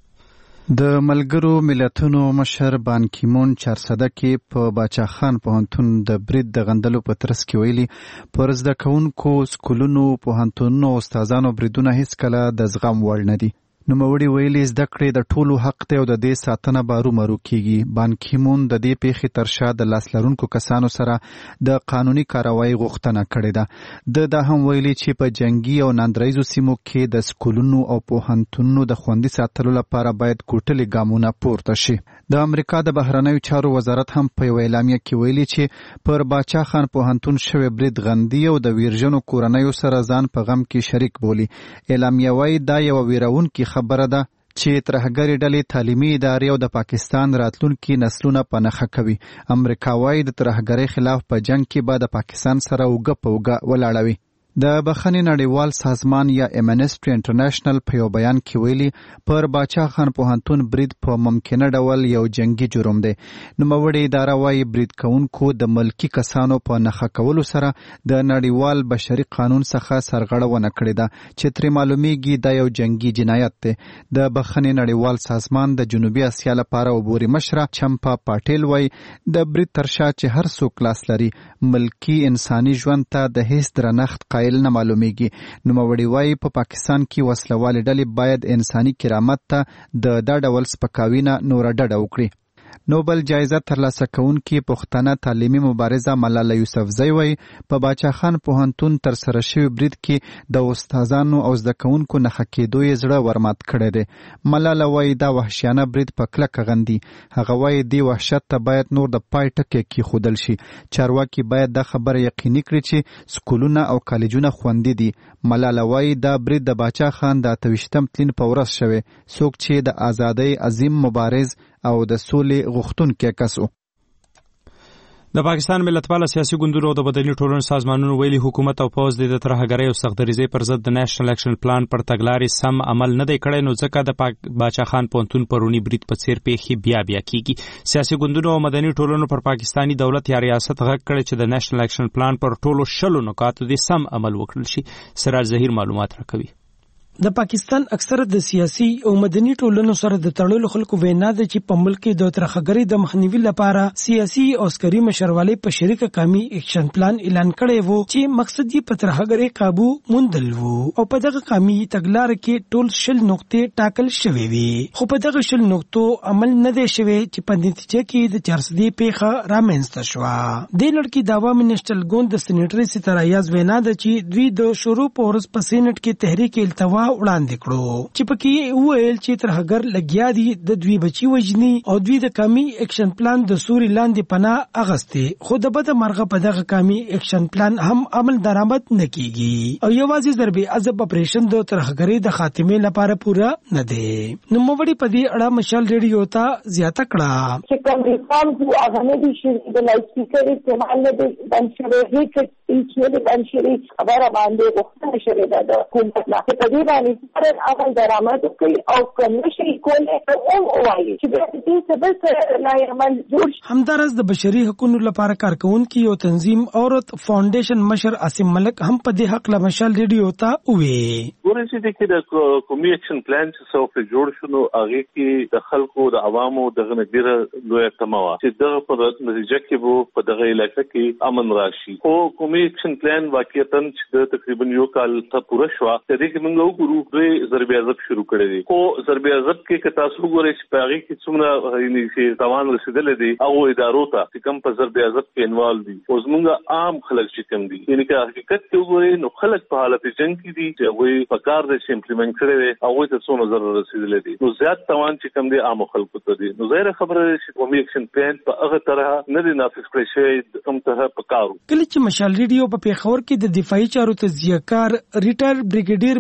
د ملګرو ملتونو مشر بان کیمون چارسده کې په باچا خان پوهنتون د برید د غندلو په ترڅ کې ویلي پر زده کوونکو سکولونو پوهنتونونو او استادانو بریدونه هیڅ کله د زغم وړ نه دي. نوموړي ویلي زده کړې د ټولو حق دی او د دې ساتنه به ارومرو کیږي. بان کیمون د دې پیښې تر شا د لاس لرونکو کسانو سره د قانوني کاروایی غوښتنه کړې ده. د دا هم ویلي چې په جنگي او ناندریزو سیمو کې د سکولونو او پوهنتونونو د خوندي ساتلو لپاره باید کوټلي ګامونه پورته شي. د امریکا د بهرنیو چارو وزارت هم په یو اعلامیه کې ویلي چې پر باچا خان پوهنتون شوی برید غندي او د ویرژنو کورنیو سره ځان په غم کې شریک بولي. اعلامیه وايي دا یو ویرونکې خبره ده چې ترهګرې ډلې تعلیمي ادارې او د پاکستان راتلونکي نسلونه په نښه کوي. امریکا وايي د ترهګرۍ خلاف په جنگ کې به د پاکستان سره اوږه په اوږه ولاړوي. د بخښنې نړیوال سازمان یا امنسټي انټرنیشنل په یو بیان کې ویلي پر باچا خان پوهنتون برید په ممکنه ډول یو جنگي جرم دی. نوموړې اداره وايي برید کوونکو د ملکي کسانو په نښه کولو سره د نړیوال بشري قانون څخه سرغړونه کړې ده چې ترې معلومیږي دا یو جنگي جنایت دی. د بخښنې نړیوال سازمان د جنوبي اسیا لپاره عبوري مشره چمپا پاټیل وايي د برید تر شا چې هر څوک لاس لري ملکي انساني ژوند ته د هیڅ درنښت قایل نه معلومیږي. نوموړي وايي په پاکستان کې وسلوالې ډلې باید انساني کرامت ته د دا ډول سپکاوي نه نوره ډډه وکړي. نوبل جایزه ترلاسه کوونکې پښتنه تعلیمي مبارزه ملاله یوسفزۍ وايي په باچا خان پوهنتون تر سره شوي برید کې د استادانو او زده کوونکو نښه کېدو یې زړه ورمات کړی دی. ملاله وايي دا وحشیانه برید په کلکه غندي. هغه وايي دې وحشت ته باید نور د پای ټکی کېښودل شي. چارواکي باید دا خبره یقیني کړي چې سکولونه او کالجونه خوندي دي. ملاله وايي دا برید د باچا خان د اته ویشتم تلین په ورځ شوی څوک چې د ازادۍ عظیم مبارز او د سولې غوښتونکی کس و. د پاکستان ملتپاله سیاسي ګوندونو او د مدني ټولنو سازمانونو ویلي حکومت او پوځ د ترهګرۍ او سختدریزۍ پر ضد د نېشنل اکشن پلان پر تګلارې سم عمل نه دی کړی، نو ځکه د باچا خان پوهنتون پرونی برید په څیر پیښې بیا بیا کیږي. سیاسي ګوندونو او مدني ټولنو پر پاکستانی دولت یا ریاست غږ کړی چې د نېشنل اکشن پلان پر ټولو شلو نکاتو د سم عمل وکړل شي. سراج ظهیر معلومات راکوي. د پاکستان اکثره د سیاسي او مدني ټولنو سره د تړلو خلکو وینا ده چې په ملک کې د ترهګرۍ د مخنیوي لپاره سیاسي او عسکري مشروالی په شریکه قومي اکشن پلان اعلان کړی وو چې مقصد یې په ترهګرۍ قابو موندل وو او په دغه قومي تګلارې کې ټول شل نقطې ټاکل شوې وي، خو په دغه شل نقطو عمل نه دی شوی چې په نتیجه کې د چارسدي پیښه رامنځته شوه. د لړکی د عوامي نېشنل ګوند د سېنیټري ستر ایاز وینا ده چې دوی د شروع په ورځ په سېنټ کې تحریک التوا وړاندې کړو چې پکې وویل چې ترهګر لګیا دي د دوی بچي وژني او دوی د قومي اکشن پلان د سوري لاندې پناه اغستې، خو د بده مرغه په دغه قومي اکشن پلان هم عمل درآمد نه کیږي او یوازې ضربې عذاب اپریشن د ترهګرۍ د خاتمې لپاره پوره نه دی. نو موږ په دې اړه مشال ریډیو ته زیاته کړه چې کوم ریفارم چې هغه نه دي چې د لایټ سپیکر استعمال نه دي بند شوی هیڅ هیڅ نه بند شوی خبره باندې وختونه شوی ده د حکومت نه په دې باندې پر اول درآمد کوي او کوم شي کوله او وایي چې د دې سبب سره لا عمل جوړ. همدارس د بشري حقوقو لپاره کارکونکي او تنظیم عورت فاونډیشن مشر عاصم ملک هم په دې حق له مشال ریډیو ته وې ورته چې د کومي اکشن پلان چې څو په جوړ شنو هغه کې د خلکو د عوامو دغه نګره لوی تموا چې دغه په نتیجه کې وو په دغه علاقې کې امن راشي. او کومي اکشن پلان واقعیتاً چې تقریبا یو کال ته پوره شو د دې کې موږ وګورو ضرب عذاب شروع کړی دی. خو ضرب عذاب کې که تاسو وګورئ چې په هغې کې څومره یعنې چې تاوان رسېدلی دی هغو ادارو ته چې کوم په ضرب عذاب کې انوالو دي او زموږ عام خلک چې کوم دي یعنې که حقیقت کې وګورئ نو خلک په حالت جنګ کې دي چې هغوی په کار دی چې امپلیمنټ کړی دی هغوی ته څونه ضرر رسېدلی دی نو زیات تاوان چې کوم دی عامو خلکو ته دی. نو ظاهره خبره ده چې قومي اکشن پلان په هغه طرح نه دی نافذ کړی شوی کوم طرح په کار و. کله چې مشال ریډیو په پېښور کې د دفاعي چارو تجزیه کار ریټایر بریګیډیر محمود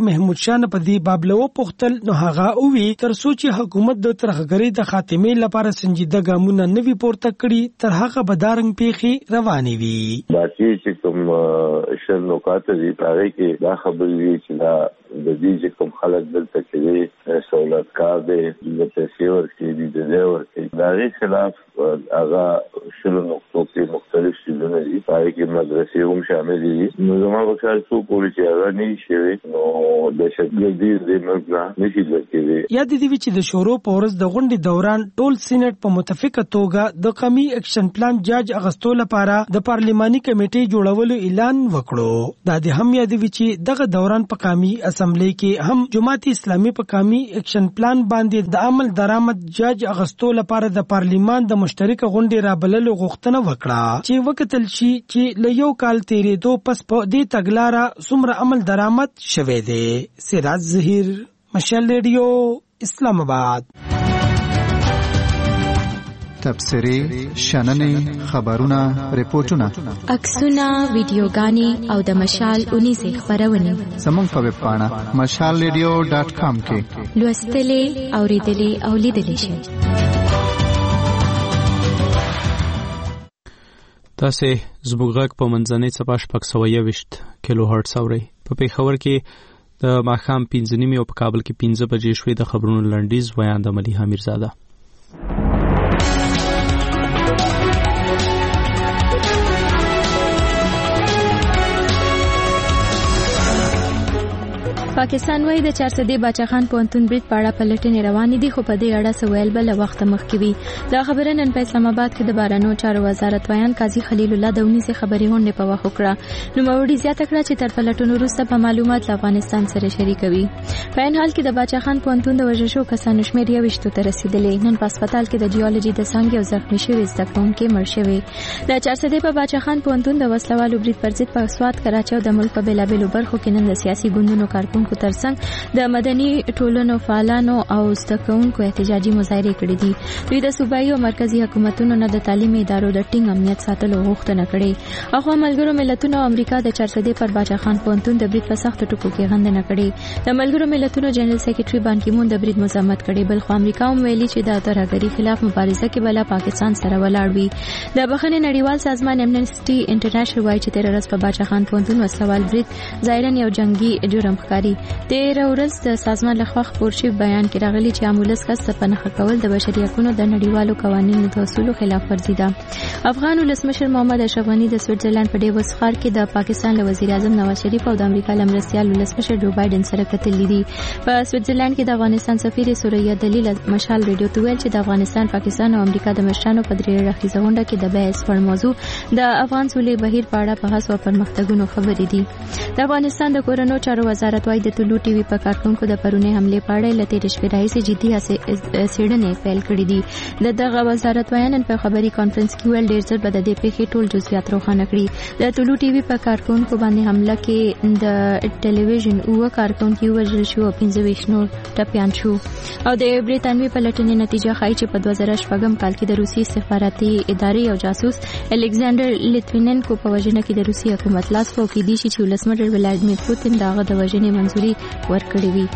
شان په دې بابلو پختل نو هغه اووي تر سوچي حکومت د ترغګری د خاتمې لپاره سنجیده ګامونه نوي پورته کړي تر هغه بدارنګ پیخي رواني وي. باقي چې کوم شر نوکات دي هغه کې دا خبرې چې دا د دې چې کوم خلک دلته کې سہولت کار دي د پیسې ورکړي دي د ډېر ورکړي دا غي خلاف هغه شنو نقطو کې مختلف شیونه دي هغه کې مدرسې هم شامل دي. نو زموږ په کار څو پوری چې هغه نه شي نو د شګردي د مرګ نشي لکه یا د دې چې د شورو په ورځ د غونډې دوران ټول سېنات په متفقه توګه د قومي اکشن پلان جاج اغستو لپاره د پارلماني کمیټې جوړولو اعلان وکړو. دا د هم یادوي چې دغه دوران په قومي اسمبلی کې هم جماعت اسلامي په قومي اکشن پلان باندې د عمل درآمد جاج اغستو لپاره د پارلیمان د مشترکه غونډې رابللو غوښتنه وکړه چې وکتل شي چې له یو کال تیرېدو پس په دې تګلاره څومره عمل درآمد شوی دی. سراج ظهیر، مشال ریډیو، اسلام آباد. تبصرې، شننې، خبرونه، ریپورتونه، عکسونه، ویډیوګانې او د مشال اونیزه خبرونه زموږ په ویب پاڼه مشال ریډیو ډاټ کام کې لوستلې، اوریدلې او لیدلې شئ. تاسو زموږ غږ په منځنۍ څپه شپږ سوه یوویشت کیلو هرټز اورئ. په پېښور کې د ماښام پنځه نیمې او په کابل کې پنځه بجې شوې. د خبرونو لنډیز ویان د ملیحه میرزاده. پاکستان وايي د چارسدې باچا خان پوهنتون برید په اړه پلټنې روانې دي، خو په دې اړه څه ویل به له وخته مخکې وي. دا خبره نن په اسلام آباد کې د بهرنیو چارو وزارت ویان قاضي خلیل الله د اونیزې خبرې غونډې په وخت وکړه. نوموړي زیاته کړه چې تر پلټنو وروسته په معلومات له افغانستان سره شریکوي. په عین حال کې د باچا خان پوهنتون د وژل شوو کسانو شمېر یوویشتو ته رسېدلی. نن په هسپتال کې د جیولوژي د څانګې او زخمي شوي زده کوونکي مړ شوي. د چارسدې په باچا خان پوهنتون د وسلوالو برید پر ضد په سوات، کراچۍ او د ملک په بېلابېلو برخو کې نن د سیاسي ګوندونو کارکونکو ترڅنګ د مدني ټولنو فعالانو او زده کوونکو احتجاجي مظاهرې کړې دي. دوی د صوبایي او مرکزي حکومتونو نه د تعلیمي ادارو د ټینګ امنیت ساتلو غوښتنه کړې. اخوا ملګرو ملتونو او امریکا د چارسدې پر باچا خان پوهنتون د برید په سختو ټکو کې غندنه کړې. د ملګرو ملتونو جنرال سیکریټري بان کی مون د برید مزاحمت کړې، بلخو امریکا هم ویلي چې د ترهګرۍ خلاف مبارزه کې بل پاکستان سره ولاړ وي. د بخښنې نړیوال سازمان امنیسټي انټرنیشنل وایي چې تیر ورځ په باچا خان پوهنتون وسلوال برید ظاهرا یو جنگي جرم ښکاري. تیر ورځ د سازمان لخوا خپور شوی بیان کې راغلي چې امولس کس په نښه کول د بشري حقوقو د نړیوالو قوانینو د اصولو خلاف ورزي ده. افغان ولسمشر محمد اشرف غني د سویټزرلند په ډیووس ښار کې د پاکستان له وزیر اعظم نواز شریف او د امریکا له مرستیال ولسمشر جو بایدن سره کتلې دي. په سویټزرلند کې د افغانستان سفیر سوریا دلیل مشال ریډیو ته ویل چې د افغانستان، پاکستان او امریکا د مشرانو په درې اړخیزه غونډه کې د بحث وړ موضوع د افغان سولې بهیر په اړه بحث او پرمختګونو خبرې دي. د افغانستان د کورونو چارو وزارت وايي د طلوع ټي وي په کارکونکو د پرونی حمله په اړه لته رشوې راځي جدي څېړنې پیل کړې دي. د دغه وزارت ویان په خبري کانفرنس کې ویل ډېر ژر به د دې پیښې ټول جزئیات روښانه کړي. د طلوع ټي وي په کارکونکو باندې حمله کې د ټلویزیون اوه کارکونکو وژل شو او پنځه ویشت نور ټپیان شو. او د برېټانوي پلټنې نتیجه ښایي چې په دوه زره شپږم کال کې د روسي استخباراتي ادارې او جاسوس الکساندر لیتویننکو په وژنه کې د روسي حکومت لاس په کې دي چې ولسمشر ولادیمیر پوتین دغه د وژنې منځوري ورکړې وي.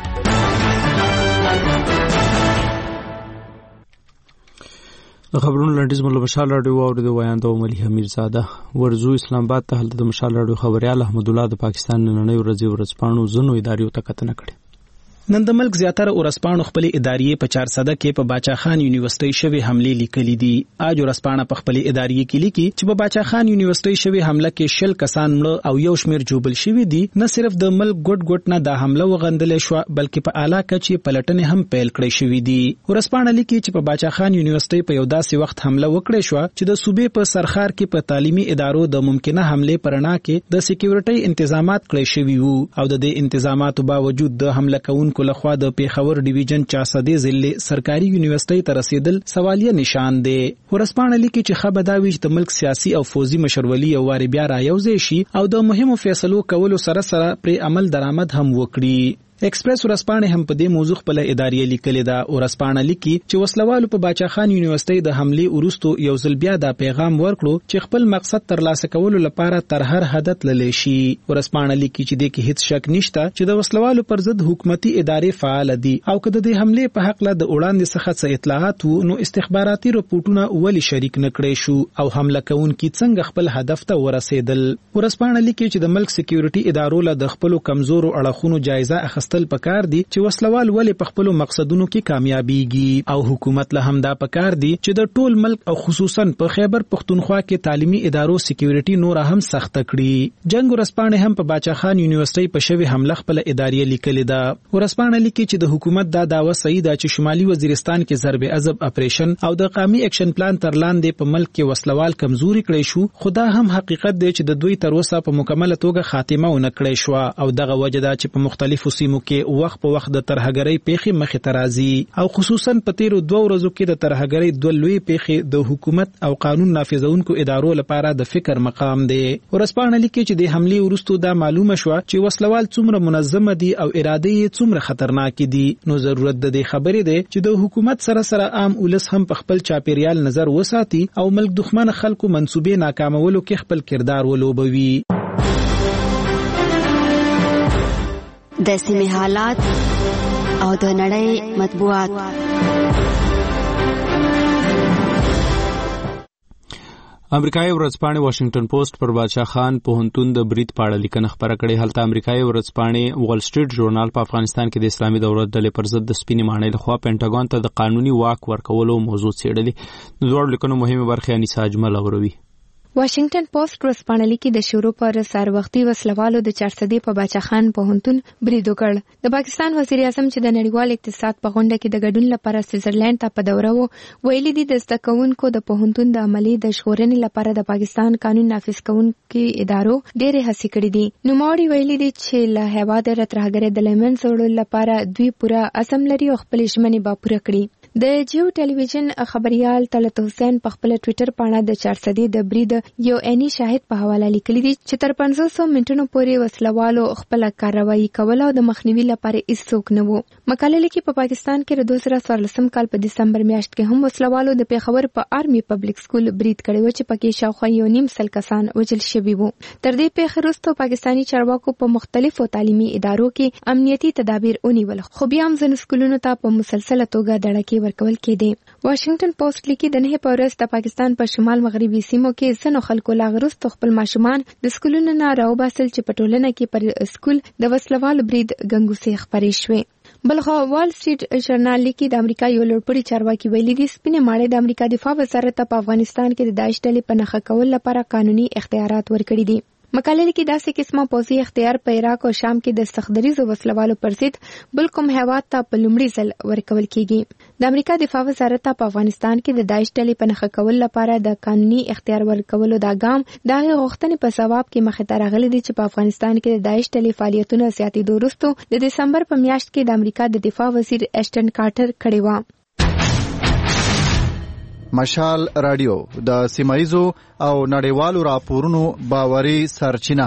د خبرونو لنډیز مله مشال راډیو اوریدو ویان د ملیحه میرزاده. ورزو اسلام آباد ته هلته د مشال راډیو خبريال احمد الله د پاکستان نننۍ ورځې ورځپاڼو زنو ادارې ته کتنه کړې. نن د ملک زیاتره ورسپاڼو خپل ادارې په چارسده کې په باچا خان یونیورسيټي شوی حمله لیکلې دي. اج ورسپاڼه په خپل ادارې کې لیکي چې په باچا خان یونیورسيټي شوی حمله کې شل کسان مړ او یو شمیر جوبل شوی دي. نه صرف د ملک ګډ ګډ نه د حمله وغندل شو بلکې په اعلی کچې پلټنې هم پیل کړې شوې دي. ورسپاڼه لیکي چې په باچا خان یونیورسيټي په یو داسې وخت حمله وکړې شو چې د صوبې په سرخار کې په تعلیمي ادارو د ممکنه حمله پرنا کې د سکیورټي تنظیمات کړې شوی وو او د دې تنظیماتو باوجود د حمله کوونکو لخوا د خبر ډیویژن چارسدې ضلع سرکاري یونیورسيټي ته رسیدل سوالیه نشان دی. ورسپاڼه لیکي چې خبرداوي چې د ملک سیاسي او فوزي مشرولي او واری بیا رايوځي شي او د مهمو فیصلو کولو سره سره پر عمل درآمد هم وکړي. ایکسپریس ورسپانه هم په دې موضوع خپل اداري لیکلې ده. ورسپانه لیکي چې وسلوالو په باچا خان یونیورسيټي د حمله وروسته یو ځل بیا دا پیغام ورکړو چې خپل مقصد ترلاسه کولو لپاره تر هر حد تللی شي. ورسپانه لیکي چې د کې هیڅ شک نشته چې د وسلوالو پر ضد حکومتي ادارې فعال دي او کله د حمله په حق له د وړاندې څخه څه اطلاعات وو نو استخباراتي رپورټونه ولی شریک نکړي شو او حمله کوونکي څنګه خپل هدف ته ورسېدل. ورسپانه لیکي چې د ملک سکیورټي ادارو له د خپل کمزورو اړخونو جایزه اخیستل پکار دي چې وسلوال ولی په خپل مقصدونو کې کامیابیږي او حکومت له همدا پکار دي چې د ټول ملک او خصوصا په خیبر پختونخوا کې تعلیمي ادارو سکیورټي نور هم سخت کړي. جنگ ورسپانه هم په باچا خان یونیورسيټي په شوی حمله خپل اداري لیکلې ده. ورسپانه لیکي چې د حکومت دا داوا صحیح ده چې شمالي وزیرستان کې ضرب عذب اپریشن او د قومي اکشن پلان تر لاندې په ملک کې وسلوال کمزوري کړی شو. خدا هم حقیقت دی چې د دوی تر اوسه په مکمله توګه خاتمه ونه کړی شو او دغه وجه ده چې په مختلفو سیمو کې وخت په وخت د ترهګرۍ پیښې مخې ته راځي او خصوصا په تیرو دوه ورځو کې د ترهګرۍ دوه لوی پیښې د حکومت او قانون نافذونکو ادارو لپاره د فکر مقام دی. ورسپانه لیکي چې د حمله وروسته دا معلومه شو چې وسلوال څومره منظم دي او اراده یې څومره خطرناک دي. نو ضرورت د دې خبرې ده چې د حکومت سره سره عام ولس هم په خپل چاپیریال نظر وساتي او ملک دښمن خلکو منسوبې ناکامولو کې خپل کردار ولوبوي. د سیمې حالات او د نړۍ مطبوعات. امریکایي ورځپاڼې واشنگټن پوسټ پر باچا خان پوهنتون د برید په اړه لیکنه خپره کړې. هلته امریکایي ورځپاڼې وال سټریټ ژورنال په افغانستان کې د اسلامي دولت ډلې پر ضد د سپینې ماڼۍ لخوا پینټاګون ته د قانوني واک ورکولو موضوع څېړلې. د دواړو لیکنو مهمه برخې انیسا اجمل اوروي. واشنگټن پوسټ ورځپاڼه لیکي د شروع پر سر وختي وسلوالو د چارسدي په باچا خان پوهنتون برید وکړ. د پاکستان وزیر اعظم چې د نړیوال اقتصاد په غونډه کې د ګډون لپاره سویټزرلند ته په دوره وو ویلي دي د زده کوونکو د پوهنتون د عملي د ژغورنې لپاره د پاکستان قانون نافذ کوونکو ادارو ډېرې هڅې کړې دي. نوموړي ویلي دي چې له هیواد ترهګرۍ د لمن وړلو لپاره دوی پوره عزم لري او خپل ژمنې به پوره کړي. د جیو ټلویزیون خبريال طلعت حسین په خپل ټوئیټر باندې د چارسدي د برید یو اني شاهد په حواله لیکلي دي چې تر پنځه سوه منټونو پورې وسلوالو خپل کاروایی کوله او د مخنیوي لپاره هیڅوک نه وو. مقاله لیکي په پاکستان کې د دوه زره څوارلسم کال په دسمبر میاشت کې هم وسلوالو د پیښور په آرمي پبلک سکول برید کړی و چې پکې شاوخوا یو نیم سل کسان وژل شوي وو. تر دې پیښې وروسته پاکستاني چارواکو په مختلفو تعلیمي ادارو کې امنیتي تدابیر ونیول خو بیا هم ځینو سکولونو ته په مسلسله توګه دړکې ورکول کېدې. واشنگټن پوسټ لیکي د نه په ورځ د پاکستان په شمال مغربي سیمو کې ځینو خلکو لا وروسته خپل ماشومان د سکولونو نه راوباسل چې په ټولنه کې پر سکول د وسلوالو برید ګنګوسې خپرې شوې. بلخو وال سټریټ ژورنال لیکي د امریکا یو لوړپوړي چارواکي ویلي دي سپینې ماڼۍ د امریکا دفاع وزارت په افغانستان کې د داعش ډلې په نښه کولو لپاره قانوني اختیارات ورکړي دي. مقاله لیکي داسې قسمه پوځي اختیار په عراق او شام کې د سختدریزو وسلوالو پر ضد بل کوم هیواد ته په لومړي ځل ورکول کیږي. د امریکا دفاع وزارت په افغانستان کې د داعش ډلې په نښه کولو لپاره د قانوني اختیار ورکولو دا ګام د هغې غوښتنې په ثواب کې مخې ته راغلی دی چې په افغانستان کې د داعش ډلې فعالیتونه زیاتېدو وروسته د دسمبر په میاشت کې د امریکا د دفاع وزیر ایشټن کارټر کړې وه. مشال رادیو د سیمایزو او نړیوالو راپورونو باوري سرچینه.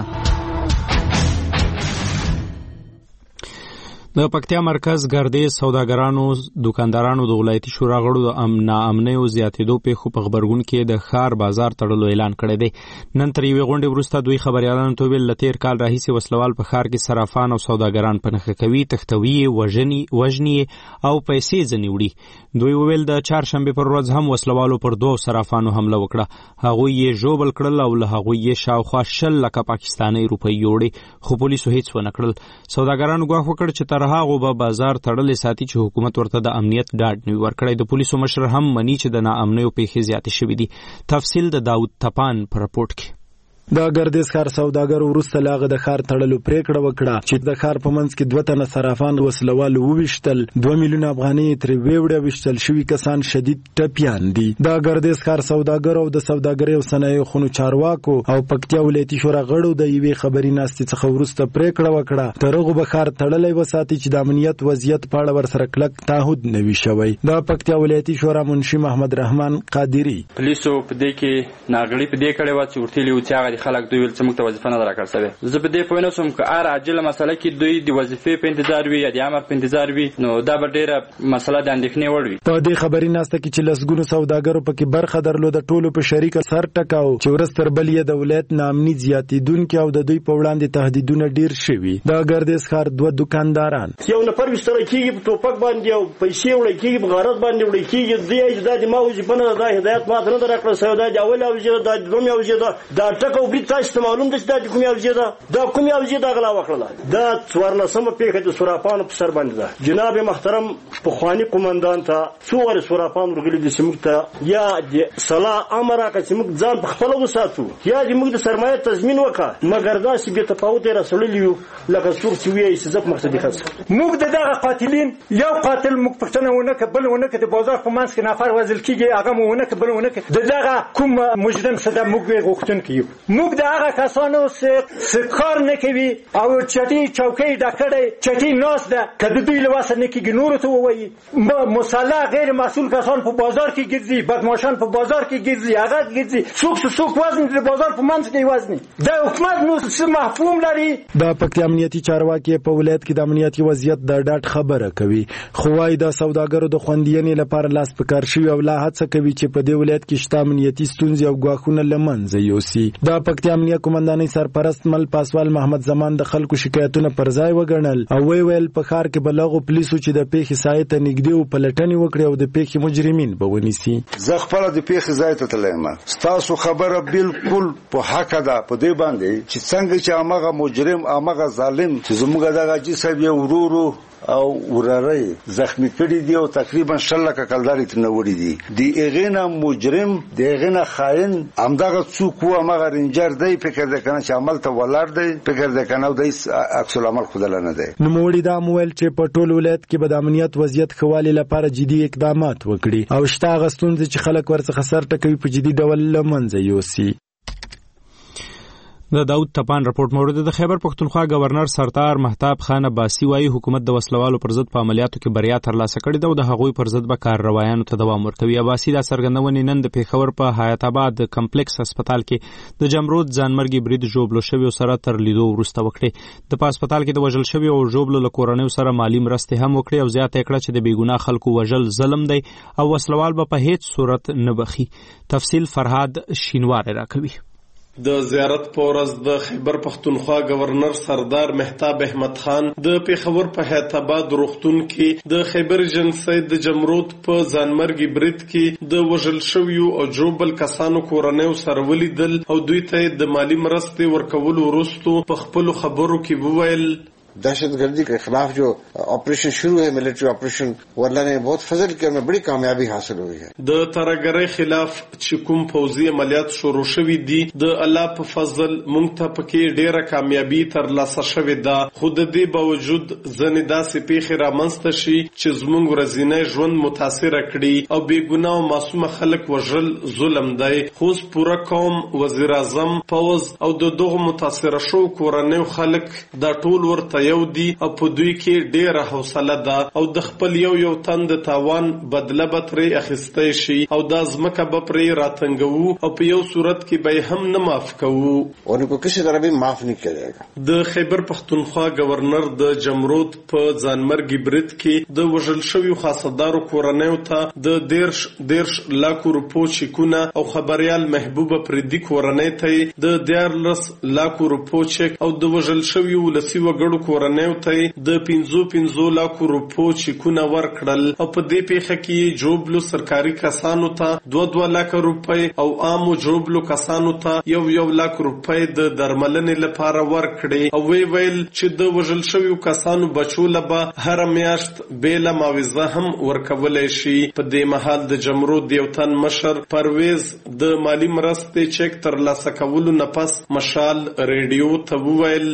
د پکتیا مرکز ګردې سوداګرانو دکاندارانو د ولایتي شورا غړو د امنا امنیو زیاتېدو پیښو په خبرګون کې د ښار بازار تړلو اعلان کړی دی. نن تر یوې غونډې وروسته دوی خبریالانو ته ویل له تېر کال راهیسې وسلوال په ښار کې صرافان او سوداګران په نښه کوي، تښتوي یې، وژني او پیسې ځنې وړي. دوی وویل د چهارشنبې پر ورځ هم وسلوالو پر دوو صرافانو حمله وکړه. هغوی یې ژوبل کړل او له هغوی یې شاوخوا شل لکه پاکستاني روپۍ یوړې، خو پولیسو هیڅ ونه کړل. سوداګرانو ګواښ وکړ چې تر هغو به بازار تړلې ساتي چې حکومت ورته د امنیت ډاډ نه وي ورکړی. د پولیسو مشر هم مني چې د ناامنیو پیښې زیاتې شوې دي. تفصیل د داود تپان په راپورټ کې. د ګردیز ښار سوداګرو وروسته لاغه د ښار تړلو پریکړه وکړه چې د ښار په منځ کې دوه تنه صرافان وسلوال وویشتل، دوه میلیونه افغانۍ ترې ویوړه. ویشتل شوي کسان شدید ټپیان دي. د ګردیز ښار سوداګرو او د سوداګرۍ او صنایعو خونو چارواکو او پکتیا ولایتي شورا غړو د یوې خبري ناستې څخه وروسته پریکړه وکړه تر هغو به ښار تړلی وساتي چې د امنیت وضعیت په اړه ورسره کلک تعهد نه وي شوی. د پکتیا ولایتي شورا منشي محمد رحمان قادري پولیسو په دې کې ناغړي په دې کړې وه چې ورتلي وو چې هغه علاقې خلک دوی ویل چې موږ ته وظیفه نه ده راکړل شوې. زه په دې پوه نه شوم که هر عاجله مسله کې دوی د وظیفې په انتظار وي یا د امر په انتظار وي نو دا به ډېره مسله د اندېښنې وړ وي. په دې خبري ناسته کې چې لسګونو سوداګرو پکې برخه درلوده ټولو په شریکه سر ټکاو چې ورځ تر بلې د ولایت ناامني زیاتېدونکي او د دوی په وړاندې تهدیدونه ډېر شوي. د ګردیز ښار دوه دوکانداران یو نفر وستره کېږي په ټوپک باندې او پیسې وړی کېږي په غرض باندې وړی کېږي دی دا د ما وظیفه نه ده دا هدایت ماته نه ده راکړل شوی دا د اول اوجې دا د دومې اوجې ده دا ټک او برید تاسو ته معلوم ده چې دا د کومې اوجې ده دا کومې اوجې ده غلا وکړله دا څوارلسمه پېښه د سوراپانو په سر باندې ده. جناب محترم پخواني قومندان ته څو وارې سوراپان ورغلي دي چې موږ ته یا د صلاح امر راکړه چې موږ ځان په خپله وساتو یا د موږ د سرمایه تضمین وکړه مګر داسې بې تفاوت یې راسړلي یو لکه څوک چې وایي چې زه په مقصدي خاص موږ د دغه قاتلین یو قاتل موږ پوښتنه ونه کړه بل ونه کړه د بازار په منځ کې نفر وژل کېږي هغه مو ونه کړه بل ونه کړه د دغه کوم مجرم څه ده موږ یې غوښتونکي یو. موږ د هغه کسانو څه کار نه کوي او چټي چوکۍ ډکړی چټي ناست ده که د دوی له وسه نه کېږي نورو ته ووایي مسلح غیر مسؤل کسان په بازار کې ګرځي بدماشان په بازار کې ګرځي هغه ګرځي څوک څوک وزن د بازار په منځ کې وزني د حکومت نو څه مفهوم لري. د پکتیا امنیتي چارواکي په ولایت کې د امنیتي وضعیت د ډاډ خبره کوي خو وايي د سوداګرو د خوندیانې لپاره لاس پکار شوی او لا هڅه کوي چې په دې ولایت کې شته امنیتي ستونزې او ګواښونه له منځه یوسي. د پکتیا امنیه قومندانۍ سرپرست مل پاسوال محمد زمان د خلکو شکایتونه پر ځای وګڼل او وی ویل په ښار کې بلغو پولیسو چې د پیښې ځای ته نږدې او پلټنې وکړي او د پیښې مجرمین به ونیسي. زه خپل د پیښې ځای ته تلم ستاسو خبره بالکل په حق ده په دې باندې چې څنګه چې هغه مجرم هغه ظالم چې زموږ دغه چې صاحب یو ورورو او وراره زخمی کړي دي او تقریبا شل لکه کلداري تنه وړي دي دی اغینا مجرم دی اغینا خائن همدغه څوک و هغه رنجر دی فکر ده کنه چې عمل ته ولر دی فکر ده کنه د عکس العمل خدای نه دی. نو موړي دا مویل چې په ټول ولایت کې به د امنیت وضعیت خوالي لپاره جدي اقدامات وکړي او شته غستون چې خلک ورڅخه سر ټکوي په جدي ډول لمنځه یوسي. د داود تپان رپورت مورد د خیبر پختونخوا گورنر سردار مهتاب خان عباسی وايي حکومت د وسلوالو پر ضد په عملیاتو کې بریا ترلاسه کړې ده او د هغوی پر ضد به کارروایانو ته دوام ورکوي. عباسی دا څرګندونې نن د پیښور په حیات آباد کمپلیکس هسپتال کې د جمرود ځانمرګي برید ژوبلو شویو سره تر لیدو وروسته وکړي. د په هسپتال کې د وژل شویو او ژوبلو له کورنیو سره مالي مرستې هم وکړي او زیاته کړه چې د بېګناه خلکو وژل ظلم دی او وسلوال به په هیڅ صورت نه بخي. تفصیل فرهاد شینوار راکوي. د زیارت په ورځ د خیبر پختونخوا گورنر سردار مهتاب احمد خان د پیښور په حیات آباد روغتون کې د خیبر جنسي د جمرود په ځانمرګي برید کې د وژل شویو او جوبل کسانو کورنیو سره ولیدل او دوی ته د مالی مرستې ورکولو وروسته په خپل خبرو کې وویل दहशतगर्दी के खिलाफ जो ऑपरेशन शुरू है मिलिट्री ऑपरेशन वर्ला ने बहुत फजल किया में बड़ी कामयाबी हासिल हुई है. د ترګری خلاف چې کوم پوځي عملیات شروع شوي دي د الله په فضل مونږ ته پکې ډیره کامیابی ترلاسه شوې ده خو د دې باوجود ځنې داسې پیښې رامنځته شي چې زموږ ورځنی ژوند متاثر کړي او بې ګناه او معصوم خلک وژل ظلم دی. خو پوره قوم وزیر اعظم پوز او د دغه متاثر شو کورنیو خلک دا ټول ورته یو دی او په دوی کې ډیره حوصله ده او د خپل یو یو تن د تاوان بدله به ترې اخیستی شي او دا ځمکه به پرې راتنګوو او په یو صورت کې به هم نه معاف کوو. اور کو کسی طرح بھی معاف نہیں کیا جائے گا. د خیبر پختونخوا گورنر د جمرود په ځانمرګي برید کې د وژل شویو خاصدارو کورنیو ته د دیرش دیرش لاکو روپو چیکونه او خبريال محبوبه پردي کورنۍ ته د دیارلس لاکو روپو چیک او د وژل شویو ولسی وګړو کورنیو ته د پنځو پنځو لاکو روپو چیکونه ورکړل او په دې پیښه کې جوبلو سرکاري کسانو ته دوه دوه لک روپۍ او عامو جوبلو کسانو ته یو یو لک روپۍ د درملنې لپاره ورکړي او وی ویل چې د وژل شویو کسانو بچو لپاره هر میاشت بیل معاوضه هم ورکولای شي. په دې مهال د جمرود یو تن مشر پرویز د مالی مرستې چیک ترلاسه کولو نه پس مشال ریډیو ته وویل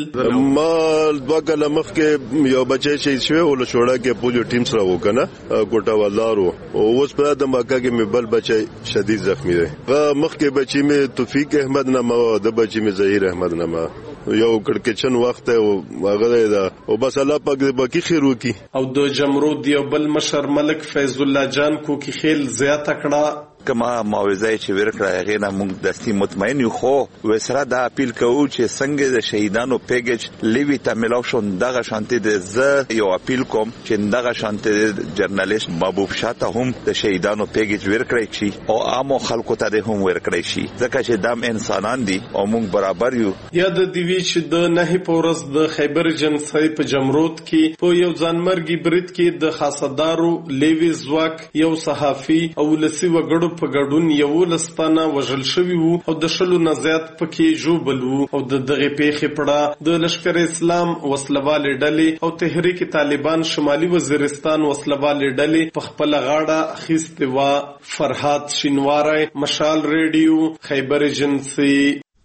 مال کله مخکې یو بچی شهید شوی او له شوړه کې پولیو ټیم سره وکنه کوټه والدارو او اوس په د مکه کې مې بل بچی شدید زخمی دی. مخکې بچی مې توفیق احمد نامه د بچی مې ظهیر احمد نامه یو کڑکچن وخت او هغه دا او بس الله پاک دې باقی خیر وکي. او د جمرود یو بل مشر ملک فیض الله جان کو کی خیل زیاته کړه کما معاوضه چې ورکړه هغه نه موږ دستي مطمئن یو خو وسره دا اپیل کوو چې څنګه د شهیدانو پیکیج لیوی ته ملاو شون دغه شانتي د ز یو اپیل کوم چې دغه شانتي جرنالیست محبوب شاته هم د شهیدانو پیکیج ورکړي شي او عامو خلکو ته هم ورکړي شي ځکه چې دام انسانان دي او موږ برابر یو. یا د دیوی چې د نه پورس د خیبر جنسي په جمرود کې په یو ځانمرګي برید کې د خاصدارو لیوی زواک یو صحافي او لسی وګړو په ګډون یو لستانه وژل شوی وو او د شلو نه زیات پکې جوړبل وو او د دغه پیښې پړه د لشکر اسلام وسلوالې ډلې او تحریک طالبان شمالي وزیرستان وسلوالې ډلې په خپل غاړه اخیستې و. فرحات شینواری، مشال ریډیو، خیبر جنسي.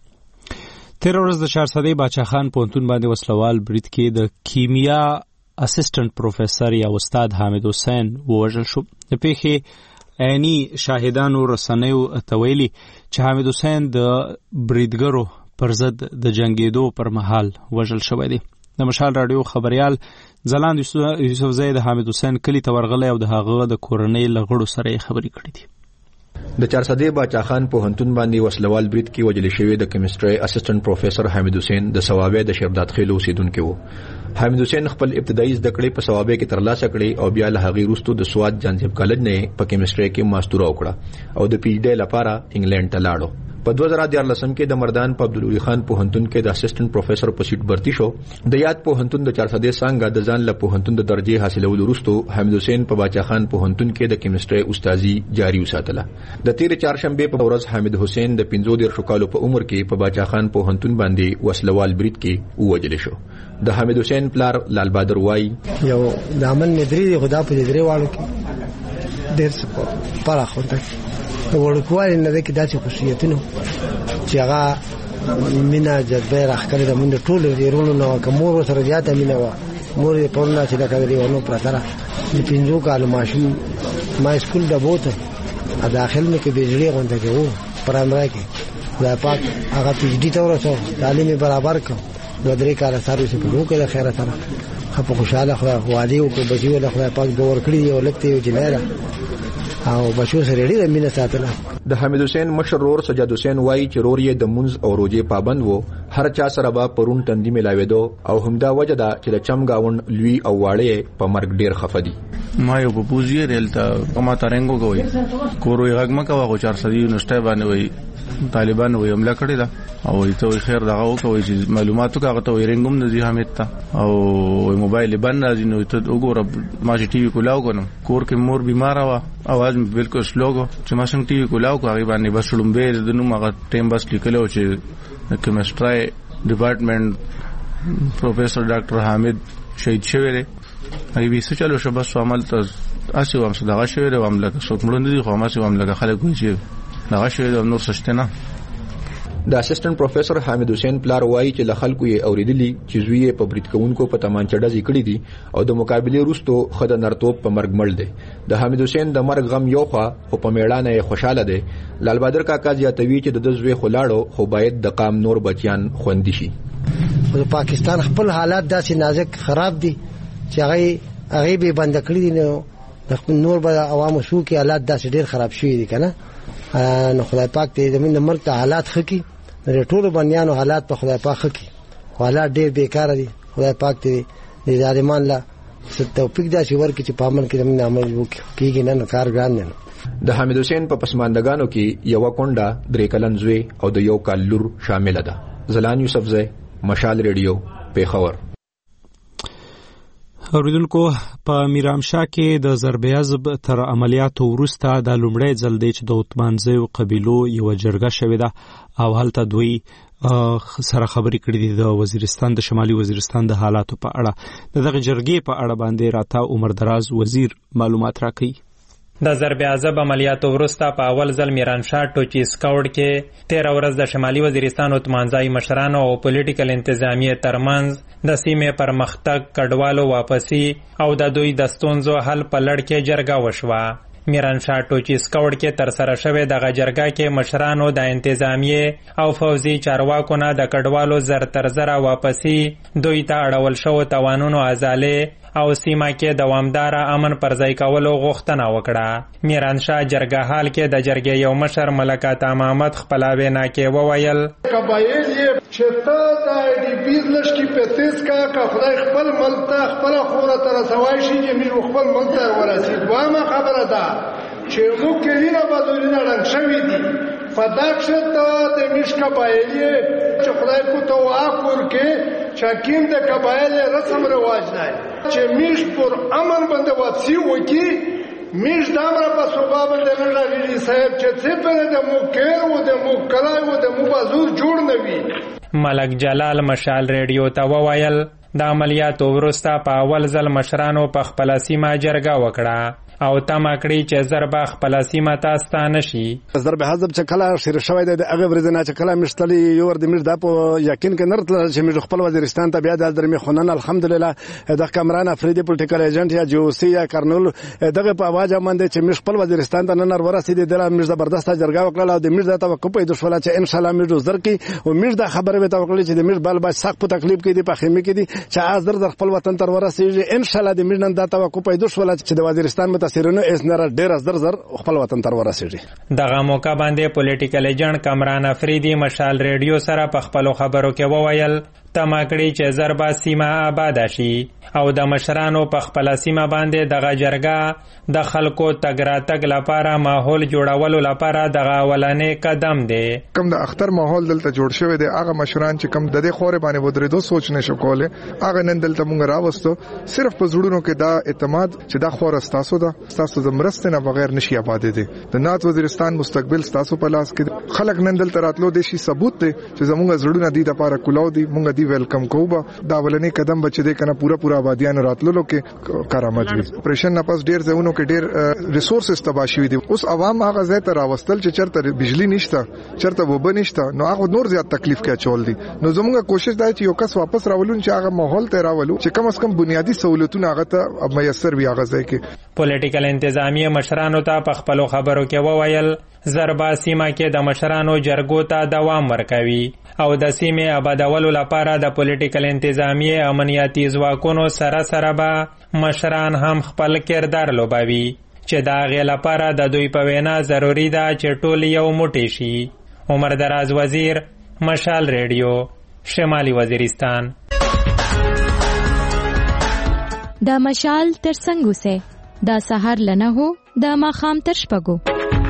تیر ورځ د چارسدې باچا خان پوهنتون باندې وسلوال برید کې د کیمیا اسسټنټ پروفیسور یا استاد حامد حسین ووژل شو. د پیښې عیني شاهدانو رسنیو ته ویلي چې حامد حسین د بریدګرو پر ضد د جنگیدو پر مهال وژل شوی دی. د مشال رادیو خبريال ځلاند یوسفزی د حامد حسین کلی ته ورغلی او د هغه د کورنۍ له غړو سره خبرې کړې دي. د چارسدې باچا خان پوهنتون باندې وسلوال برید کې وژل شوی د کیمستري اسسټنټ پروفیسور حامد حسین د ثوابه د شیرداد خیل اوسیدونکو وو. حامد حسین خپل ابتدایي زده کړې په ثوابه کې ترلاسه کړې او بیا له هغې وروسته د سواد جانزیب کالج نه په کیمستري کې ماستوره وکړه او د پی ایچ ډي لپاره انګلند ته لاړو. په دوه زره دیارلسم کې د مردان په عبدالولی خان پوهنتون کې د اسسټنټ پروفیسور په سیټ برتی شو. د یاد پوهنتون د چارسدې څنګه د ځان له پوهنتون د درجه حاصلولو وروسته حامد حسین په باچا خان پوهنتون کې د کیمستري استاذي جاری وساتله. د تیر چهارشنبه په ورځ حامد حسین د پنځو دېرشو کالو په عمر کې په باچا خان پوهنتون باندې وسلوال برید کې ووژل شو. د حامد حسین پلار لال بادر وای یو دامن مدري خدا په درې واړو کې ډېر څه پاره خونده ورکوال نه د کې داسې خصوصیتونه چې هغه مینا جذبه راخکړه د موږ ټول ورونو نو کومور سره زیاته مینا و مور په پرنا چې دا کوي ورونو پرتره د پینځو کال ماشوم ما سکول د بوته ا داخل مې کې بجلی غونډه کې وو پرامرای کې دا پات هغه پی ایچ ډي ته ورسو تعلیم برابر کړ نو درې کال سره چې په وکړه د خیره سره خو خوشاله خو وادي او په بچیو له خدای پاک دور کړی او لکته یو جنایره او بچو سره ډېر مینه ساتله. د حامد حسین مشر رور سجاد حسین وای چې رور یې د منځ او روزه پابند وو، هر چا سره به پرون تندې ملاویدو او همدا وجه دا چې د چمګاون لوی او واړې په مرګ ډېر خفدي. ما یو په پوزیه دلته کومه ترنګو کوي کورو یې غږ مکه واغو چار سدي نشته باندې وای طالبان وې حمله کړې ده او ته خیر دغه وکوي چې معلوماتو کاغه ته ورنګم نزي حمید ته او موبایل باندې راځي نو ته وګوره ما چې ټي وی کولاو کنم کور کې مور بیمار و اواز بالکل سلوګو چې ما څنګه ټي وی کولاو کوي باندې بس لومبه د نو مغه ټیم بس لیکلو چې د کیمستري ډپارټمنټ پروفیسور ډاکټر حامد شهید شوی دی ای وی څه چلو شبس عمل ته اسی وام صدقه شوی دی عمل که څوک مړ نه دي خو ما سي عمل که خلک وایي چې دا شوی د نور سشته نه. د اسسټنټ پروفیسور حامد حسین پلار وایي چې له خلکو یې اوریدلی چې زوی یې په برید کوونکو په تمانچه ډزې کړې دي او د مقابله وروسته خد نرتوب په مرګ مړ دی. د حامد حسین د مرګ غم یو خوا او په میړانه یې خوشاله دی. لال بادر کاکا زیاتوي چې د زوی خلاړو خو باید د قام نور بچیان خوندي شي. د پاکستان خپل حالات داسې نازک خراب دي چې هغه هغه به بند کړی دي نو د خپل نور به عوامو شو کې حالات داسې ډیر خراب شوي دي کنه. نو خدای پاک دې زمين مرګ ته حالات خکې د ټولو بنیانو حالات په خدای پاک خکې حالات ډیر بیکاره دي. خدای پاک دې دې ظالمان لا توفیق داسې ورکړي چې پامن کې زمين عمل وکړي کېږي نه کار ګران نه. د حامد حسین په پسماندګانو کې یو کونډه درې کلن زوی او د یو کال لور شامل ده. زلان یوسفزی، مشال ریډیو، پیښور. اوریدونکو په میرامشاه کې د ضربه‌عضب تر عملیاتو وروسته د لومړی ځل دی چې د عثمانزیو قبیلو یو جرګه شوې ده او هلته دوی سره خبرې کړې دي د وزیرستان د شمالي وزیرستان د حالاتو په اړه. د دغه جرګې په اړه باندې راته عمر دراز وزیر معلومات راکړي. د ضربه‌عضب عملیاتو وروسته په اول ځل میرانشاه ټوچي سکاوډ کې تیر ورځ د شمالي وزیرستان عثمانزای مشرانو او پولیټیکل انتظامیه ترمنځ د سیمې پرمختګ کډوالو واپسی او د دوی د ستونزو حل په لړ کې جرګه وشوه. میرانشاه ټوچي سکاوډ کې تر سره شوې دغه جرګه کې مشرانو د انتظامیه او فوزي چارواکو نه د کډوالو زر تر زره واپسی، دوی ته اړول شو توانونو ازاله او سیمه کې دوامدار امن پر ځای کولو غوښتنه وکړه. میرانشاه جرګه حال کې د جرګې یو مشر ملک عطا محمد خپل وینا کې وویل قبایل یې چې ته د ای ډي پیز لشکې په تیز کا کا خدای خپل ملک ته خپل خوره تر سوای شي چې موږ خپل ملک ته ورسېد. واما خبره ده چې موږ کلینا بدلونه رنګ شوې دي فداکشه ته د میش قبایل یې چې خدای کو ته واکور کې چاکیم د قبایل رسم رواج دی چې میش پر امن باندې واپسی وکي میش دامره په صوبا باندې نه راغلي صاحب چې څه په د موکر او د موکلای او د مبازور جوړ نوي. ملک جلال مشال ریډیو ته وویل د عملیاتو وروسته په اول ځل مشرانو په خپل سیمه جرګه وکړه او تمه کړی چې ضربه خپل سیمه ته ستانه شي. ضرب حزب چې کله شیر شوی دی د هغه ورځې نه چې کله مشتلی یو ور د میر د په یقین کې نرتل چې میر خپل وزیرستان ته بیا د درمه خونن الحمدلله د کمران افریدي پولیټیکل ایجنټ یا جوسی یا کرنل دغه په اواز باندې چې میر خپل وزیرستان ته نن ورسېد د میر زبردست جرګه وکړه او د میر د توقع په دښوله چې ان شاء الله میر زر کی او میر د خبره به توقع چې د میر بل باج سخت په تکلیف کې دی په خیمه کې دي چې از در خپل وطن تر ورسېږي ان شاء الله د میر نن د توقع په دښوله چې د وزیرستان متاثرینو اس نه ډیر از در زر خپل وطن تر ورسېږي. دغه موقع باندې پولیټیکل ایجنټ کمران افریدي مشال ریډیو سره په خپل خبرو کې وویل تمه کړی چې ضربه سیمه آباد شي او د مشرانو په خپل سیمه باندې دغه جرګه د خلکو تګ راتګ لپاره ماحول جوړولو لپاره دغه اولنې قدم دی. کوم د اختر ماحول دلته جوړ شوی دی هغه مشران چې کوم د دې خورې باندې ودرېدو سوچ نشو کوله هغه نن دلته مونږ راوستو صرف په زړونو کې دا اعتماد چې دا خور استاسو ده استاسو د مرستې نه بغیر نشي آباد دي. د نات وزیرستان مستقبل استاسو په لاس کې خلک نن دلته راتلو د شي ثبوت دی چې زموږ زړونه دي د لپاره کولاو دي مونږ دی ویلکم کوو. دا اولنې قدم بچ دی کنه پورا پورا آبادیان راتللو کې کارآمد وي. پرشن نه پس ډیر ځایونو کې ډیر ریسورسز تباہ شوي دي. اوس عوام هغه ځای ته راوستل چې چرته بجلی نشته چرته وبه نشته نو هغه نور زیات تکلیف کې اچول دي. نو زموږ کوشش دی چې یو کس واپس راولون چې هغه ماحول ته راولو چې کم از کم بنیادی سہولتونه هغه ته میسر وي هغه ځای کې. پولیټیکل انتظامیه مشرانو ته په خپل خبرو کې وویل ضربه سیمه کې د مشرانو جرګو ته دوام ورکوي او د سیمې آبادولو لپاره د پولیټیکل انتظامیه امنیتي ځواکونو سره سره به مشران هم خپل کردار لوبوي چې د هغې لپاره د دوی په وینا ضروري ده چې ټول یو موټی شي. عمر دراز وزیر مشال ریډیو شمالي وزیرستان. د مشال تر څنګ اوسئ د سهار له نهو د ماښام تر شپږو.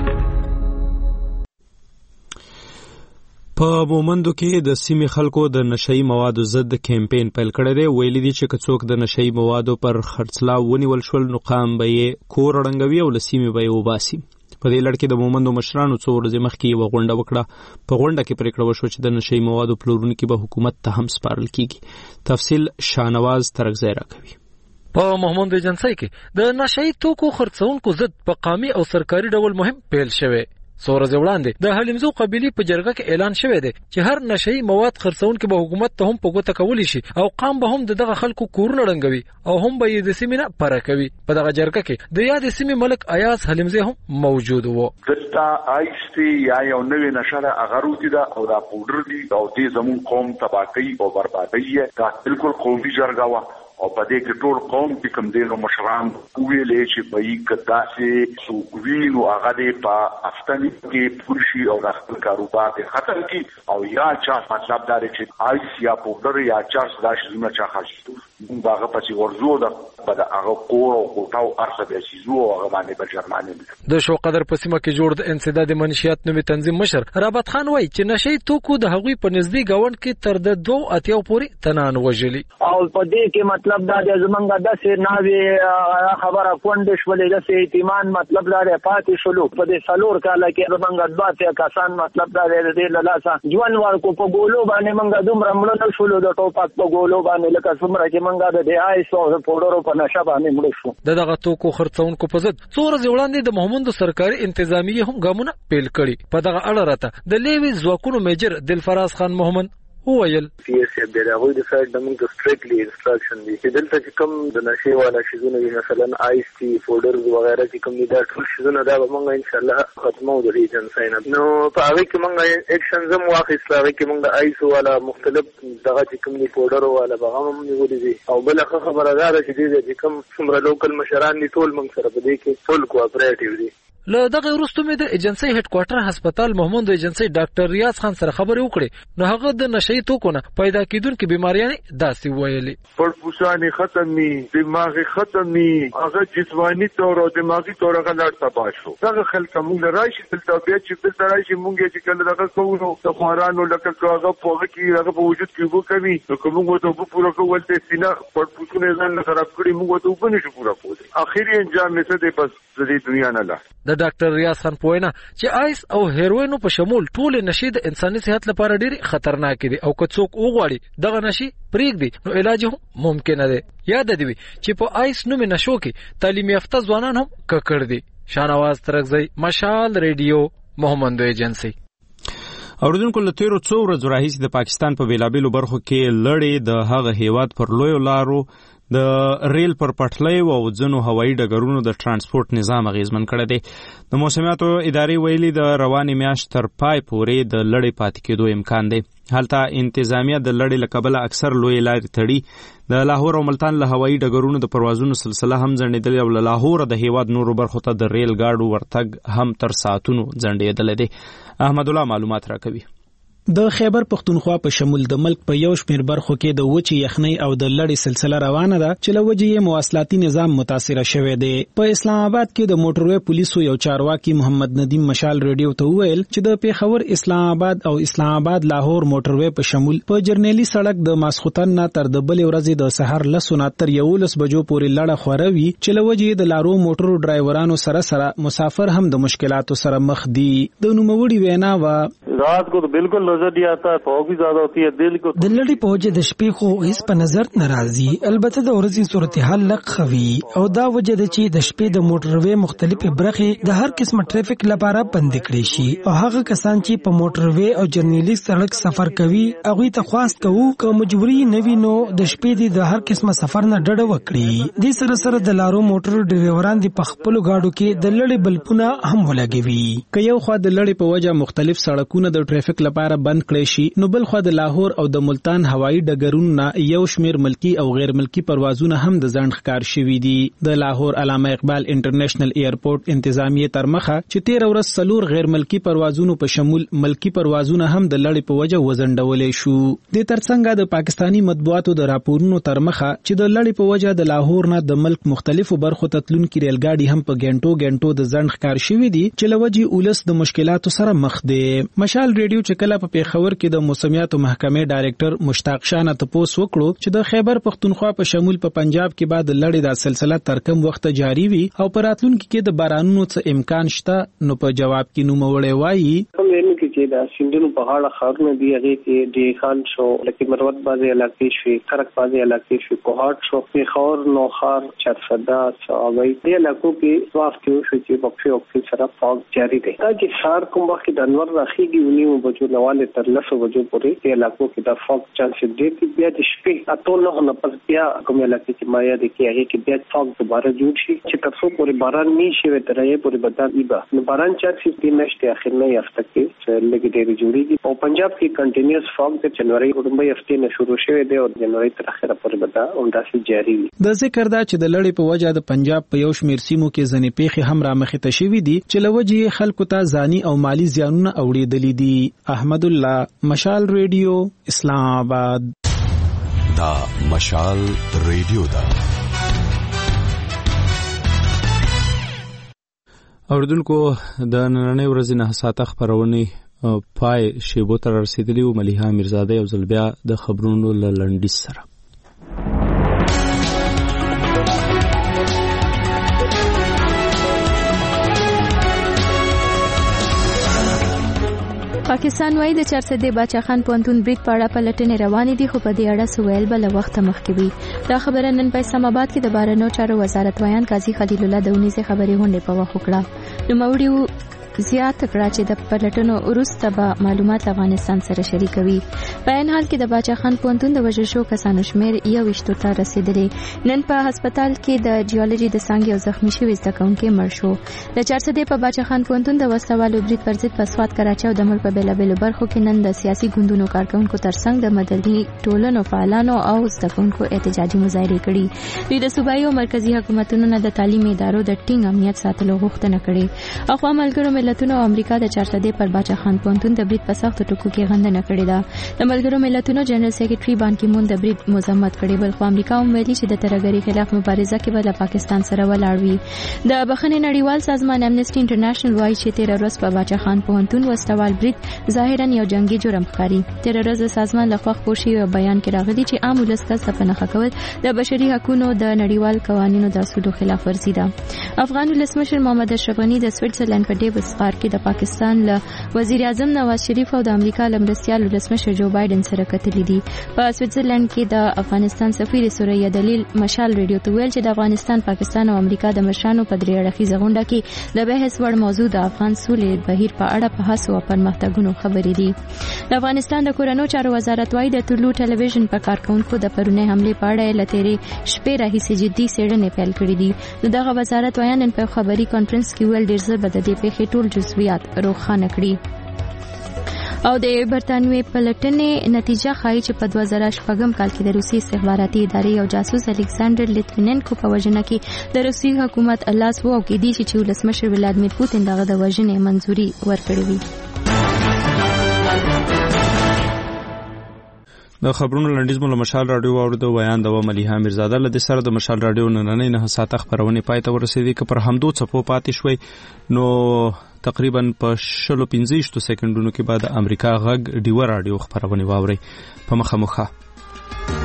په مومندو کې د سیمې خلکو د نشئی موادو ضد کمپاین پیل کړی دی. ویلي دي چې که څوک د نشئی موادو پر خرڅلاو ونیول شول نو قام به یې کور ړنګوي او له سیمې به یې وباسي. په دې لړ کې د مومندو مشرانو څو ورځې مخکې یوه غونډه وکړه. په غونډه کې پرېکړه وشوه چې د نشئی موادو پلورونکي به حکومت ته هم سپارل کیږي. تفصیل شاهنواز ترکزی راکوي. په مومندو ایجنسۍ کې د نشئی توکو خرڅونکو ضد په قامي او سرکاري ډول مهم پیل شوی. څو ورځې وړاندې د حلیمزو قبیلې په جرګه کې اعلان شوی دی چې هر نشئی مواد خرڅونکي به حکومت ته هم په ګوته کولی شي او قام به هم د دغه خلکو کورونه ړنګوي او هم به یې د سیمې نه پره کوي. په دغه جرګه کې د یادې سیمې ملک ایاز حلیمزی هم موجود و. دلته آیستی یا یو نوې نشه ده هغه روتي ده او دا پوډر دي او دې زمون قوم تباه کوي او بربادوي. دا بالکل قومي جرګه وه او په دې کې ټول قوم چې کوم دی نو مشران ویلې چې په یی کداسې څوک وی نو هغه دې په افغاني کې پولیسي او د خپل کاروبار ته ختم کی او یا چا مطلب دا چې آیس یا پودر یا چا داسې زموږ چا خاصو موږ هغه پسې ورزو ده په هغه کور او کوټاو ارسه به سيزو هغه باندې په جرمانه د شو قدر په سیمه کې جوړ د انسداد منشيات نوې تنظیم مشر رابط خان وای چې نشئی توکو د هغوی په نږدې گاوند کې تر د دوه اتیاو پورې تنان وژلي او په دې کې مطلب دا د زمونږ د سیر ناوي خبره کونډ شولې د سې اعتماد مطلب دا پاتې شلو په دې سالور کاله کې زمونږ دواته کسان مطلب دا دې لاسه ژوند ورکو په ګولو باندې مونږ دومره مړ نه شولو د ټوپک په ګولو باندې لکه څومره چې مونږ د آیس او پودرو په نشه باندې مړ شو. د دغه توکو خرڅونکو په ضد څو ورځې وړاندې د محمود سرکاري انتظامیه هم ګامونه پیل کړي. په دغه اړه راته د لیوي ځواکونو میجر دلفراز خان محمد وویل پی اس اف د هغوی د سایډ د موږ سټریکټلی انسټرکشن دي چې دلته چې کوم د نشې والا شیزونه دي مثلا آیس ټي فوډرز وغیرہ چې کوم دي دا ټول شیزونه دا به موږ ان شاء الله ختمو د ایجنسی نه نو په هغه کې موږ اکشن زم واخیست هغه کې موږ د آیس والا مختلف دغه چې کوم دي فوډر والا به هم نیولې دي او بل خبره دا ده چې دې کوم څومره لوکل مشران دي ټول موږ سره په دې کې ټول کوآپریټیو دي. له دغه وروسته مې د ایجنسی هډ کوارټر هسپتال محمد د ایجنسی ډاکټر ریاض خان سره خبرې وکړې نو هغه د نشئی توکو نه پیدا کیدونکو بیماریانې داسې ویلې پړپوسانې ختمي دماغ ختمي هغه جسمانی تور او دماغي تور هغه لړ تبا شو هغه خلک موږ راشي دلته بیا چې دلته راشي موږ چې کله دغه کوو د خوارانو لکه هغه په کې هغه په وجود کې وو کوي نو کومه ته په پوره کول ته سینا پړپوسونه ځان خراب کړی موږ ته وبني شو پورا کوو اخیری انجام نشه دی بس د دې دنیا نه لا د ډاکټر ریاض خان پوینا چې آیس او هیروین په شمول ټول نشي د انساني صحت لپاره ډېر خطرناک دي او که څوک وغواړي دغه نشي پرېږدي نو علاج هم ممکن دی. یاد دی چې په آیس نومې نشو کې تعلیم یافته ځوانان هم ککړ دي. شاهنواز ترغزی مشال ریډیو محمد ایجنسی. اوردونکو له تیرو څو ورځو راهیسې د پاکستان په بیلابیلو برخو کې لړې د هغه هیواد پر لویو لارو د ریل پر پټلۍ او ځینو هوایي ډګرونو د ترانسپورت نظام اغیزمن کړی دی. د موسمیاتو ادارې ویلي د روانې میاشت تر پای پورې د لړې پاتې کېدو امکان دی. هلته انتظامیه د لړې له کبله اکثر لوی لارې تړي. د لاهور او ملتان له هوایي ډګرونو د پروازونو سلسله هم ځنډېدلې او له لاهور د هیواد نورو برخو ته د ریل ګاډو ورتګ هم تر ساعتونو ځنډېدلی دی. احمد الله معلومات راکوي. د خیبر پختونخوا په شمول د ملک په یو شمېر برخو کې د وچې یخنۍ او د لړې سلسله روانه ده چې له وجې یې مواصلاتي نظام متاثره شوی دی. په اسلام آباد کې د موټروي پولیسو یو چارواکي محمد ندیم مشال ریډیو ته وویل چې د پیښور اسلام آباد او اسلام آباد لاهور موټروي په شمول په جرنیلي سړک د ماسخوتن نه تر د بلې ورځې د سحر لسو نه تر یولس بجو پورې لړه خوره وي چې له وجې د لارو موټرو ډرایورانو سره سره مسافر هم د مشکلاتو سره مخ دي. د نوموړي وینا و رات کو تو بالکل نظر نہیں آتا ہے فوگ بھی زیادہ ہوتی ہے دل کو د لړۍ په وجه د شپې خو هیڅ په نظر نه راځي البته د ورځې صورتحال لږ خوي او دا وجه ده چې د شپې د موټروي مختلفې برخې د هر قسم ټریفیک لپاره بند کړي شي او هغه کسان چې په موټروي او جرنیلي سړک سفر کوي هغه ته خواست کوو که مجبوري نه وي نو د شپې د هر قسم سفر نه ډډه وکړي. د سره سره د لارو موټرو ډرایوران د پخپلو گاډو کې د لړۍ بلپونه هم ولګوي. که یو خوا د لړۍ په وجه مختلف سړکونه د ټریفیک لپاره بند کړي شي نو بل خو د لاهور او د ملتان هوایي ډګرونو نه یو شمیر ملکی او غیر ملکی پروازونه هم د ځان ښکار شوي دي. د لاهور علامه اقبال انټرنیشنل ایرپورټ انتظامیه تر مخه چې تیر ورځ سلور غیر ملکی پروازونو په شمول ملکی پروازونه هم د لړۍ په وجه وزندولې شو. د ترڅنګ د پاکستانی مطبوعاتو د راپورونو تر مخه چې د لړۍ په وجه د لاهور نه د ملک مختلفو برخو ته تلونکي ریل ګاډي هم په ګنټو ګنټو د ځان ښکار شوي دي چې لوجي اولس د مشکلاتو سره مخ دي. مشال ریډیو چې کله په پیښور کې د موسمیاتو محکمې ډایریکټر مشتاق شاه ته پوس وکړو چې د خیبر پختونخوا په شمول په پنجاب کې بعد لړۍ د سلسله تر کم وخت جاری وي او په راتلونکي کې د بارانونو څخه امکان شته نو په جواب کې نوموړی وایي کوم کې د سیندونو په غاړه خارونه دی هغه کې د خان شو لکه مروت بازي علاقې شوي خرق بازي علاقې شوي کوهات شو پیښور نوخار چرسدا ساوي د علاقو کې صاف کې شو چې په فوق سره فوق جاری دی دا چې سار کوم وخت د انور راخيږي ونیو بجو نواله تر لسو بجو پورې د علاقو کې د فوق چانس دی چې بیا د شپې اټول نه پس بیا کوم علاقې کې مایا د کې هغه کې بیا فوق دوباره جوړ شي چې تر څو پورې باران نشي وي تر یې پورې بدل ایبا نو باران چانس دې نشته اخر نه یافته کې لګي ډېر جوړیږي او پنجاب کې کنټینیوس فوګ د جنوري کومبه هفته نه شروع شوه دی او جنوري تر اخره پورې به دا انداسي جاری وي. د ذکر دا چې د لړۍ په وجه د پنجاب په یو شمېر سیمو کې ځنې پیښې هم را مخې ته شوې دي چې لوجه خلکو ته ځاني او مالی زیانونه اوړېدلې دي. احمد الله مشال ریډیو اسلام آباد. دا مشال ریډیو دا اوردونکو د نننۍ ورځې نه ساعته خبرونه پای شیبو تر رسیدلی او ملیحه میرزاده او زلبیا د خبرونو له لنډیز سره. پاکستان وايي د چارسدې باچا خان پوهنتون برید په اړه پلټنې روانې دي خو په دې اړه سویل بل وخت مخکې وي. دا خبره نن په اسلام آباد کې د بهرنیو چارو وزارت ویان قاضي خلیل الله د اونیزه خبري غونډې په وخت وکړه. نو موري زیات کړه چې د پلټنو وروسته به معلومات افغانستان سره شریکوي. په ان حال کې د باچا خان پوهنتون د وژل شو کسانو شمیر یو ویشتو ته رسیدلی. نن په هسپتال کې د جیولوژي د څانګې او زخمی شوي زده کوونکي مړ شو. د چارسدې په باچا خان پوهنتون د وسلوالو برید پر ضد په سوات، کراچۍ او د ملک په بېلابېلو برخو کې نن د سیاسي ګوندونو کارکونکو ترڅنګ د مدني ټولنو فعالانو او زده کوونکو احتجاجي مظاهرې کړي. دوی د صوبایي او مرکزي حکومتونو نه د تعلیمي ادارو د ټینګ امنیت ساتلو غوښتنه کړې. اخوا ملګرو ملتونو او امریکا د چارسدې پر باچا خان پوهنتون د برید په سختو ټکو کې غندنه کړې ده. د ملګرو ملتونو جنرال سیکریټري بان کی مون د برید مذمت کړې، بلخو امریکا هم ویلي چې د ترهګرۍ خلاف مبارزه کې به له پاکستان سره ولاړ وي. د بخښنې نړیوال سازمان امنیسټي انټرنیشنل وایي چې تېره ورځ په باچا خان پوهنتون وسلوال برید ظاهرا یو جنگي جرم ښکاري. تېره ورځ د سازمان لخوا خپور شوي بیان کې راغلي چې عام ولس ته په نښه کول د بشري حقوقو د نړیوال قوانینو د اصولو خلاف ورزي ده. افغان ولسمشر محمد اشرف غني د سویټزرلند په ډیوس ښار کې د پاکستان له وزیر اعظم نواز شریف او د امریکا له مرستیال ولسمشر جو بایدن سره کتلي دي. په سویټزرلند کې د افغانستان سفیر سوریا دلیل مشال ریډیو ته ویل چې د افغانستان، پاکستان او امریکا د مشرانو په درې اړخیزه غونډه کې د بحث وړ موضوع د افغان سولې بهیر په اړه په هڅو او پرمختګونو خبرې دي. د افغانستان د کورنو چارو وزارت وايي د طلوع ټلویزیون په کارکونکو د پرونی حمله په اړه لتهري شپې راهیسې جدي څېړنې پیل کړې دي. دغه وزارت وايي نن په خبري کانفرنس کې ویل ډېر زر به د دې پیښې ټول جزئیات روښانه کړي. او د برتانوي پلټنې نتیجه ښایي چې په دوه زره شپږم کال کې د روسي استخباراتي ادارې یو جاسوس الکساندر لیتویننکو په وژنه کې د روسي حکومت لاس وو او کېدای شي چې ولسمشر ولادیمیر پوتین دغه د وژنې منځوري ورکړې وي. د خبرونو لنډیز مو له مشال راډیو واورېدو. بیان د ملیحه میرزاده له دې سره د مشال راډیو نننۍ نهه ساعته خپرونې پای ته ورسېدې. که پر همدو څپو پاتې شوئ نو تقریبا په شلو پنځه سکندونو کې بعد امریکا غږ ډیوه راډیو خپرونې واورئ. په مخه مخه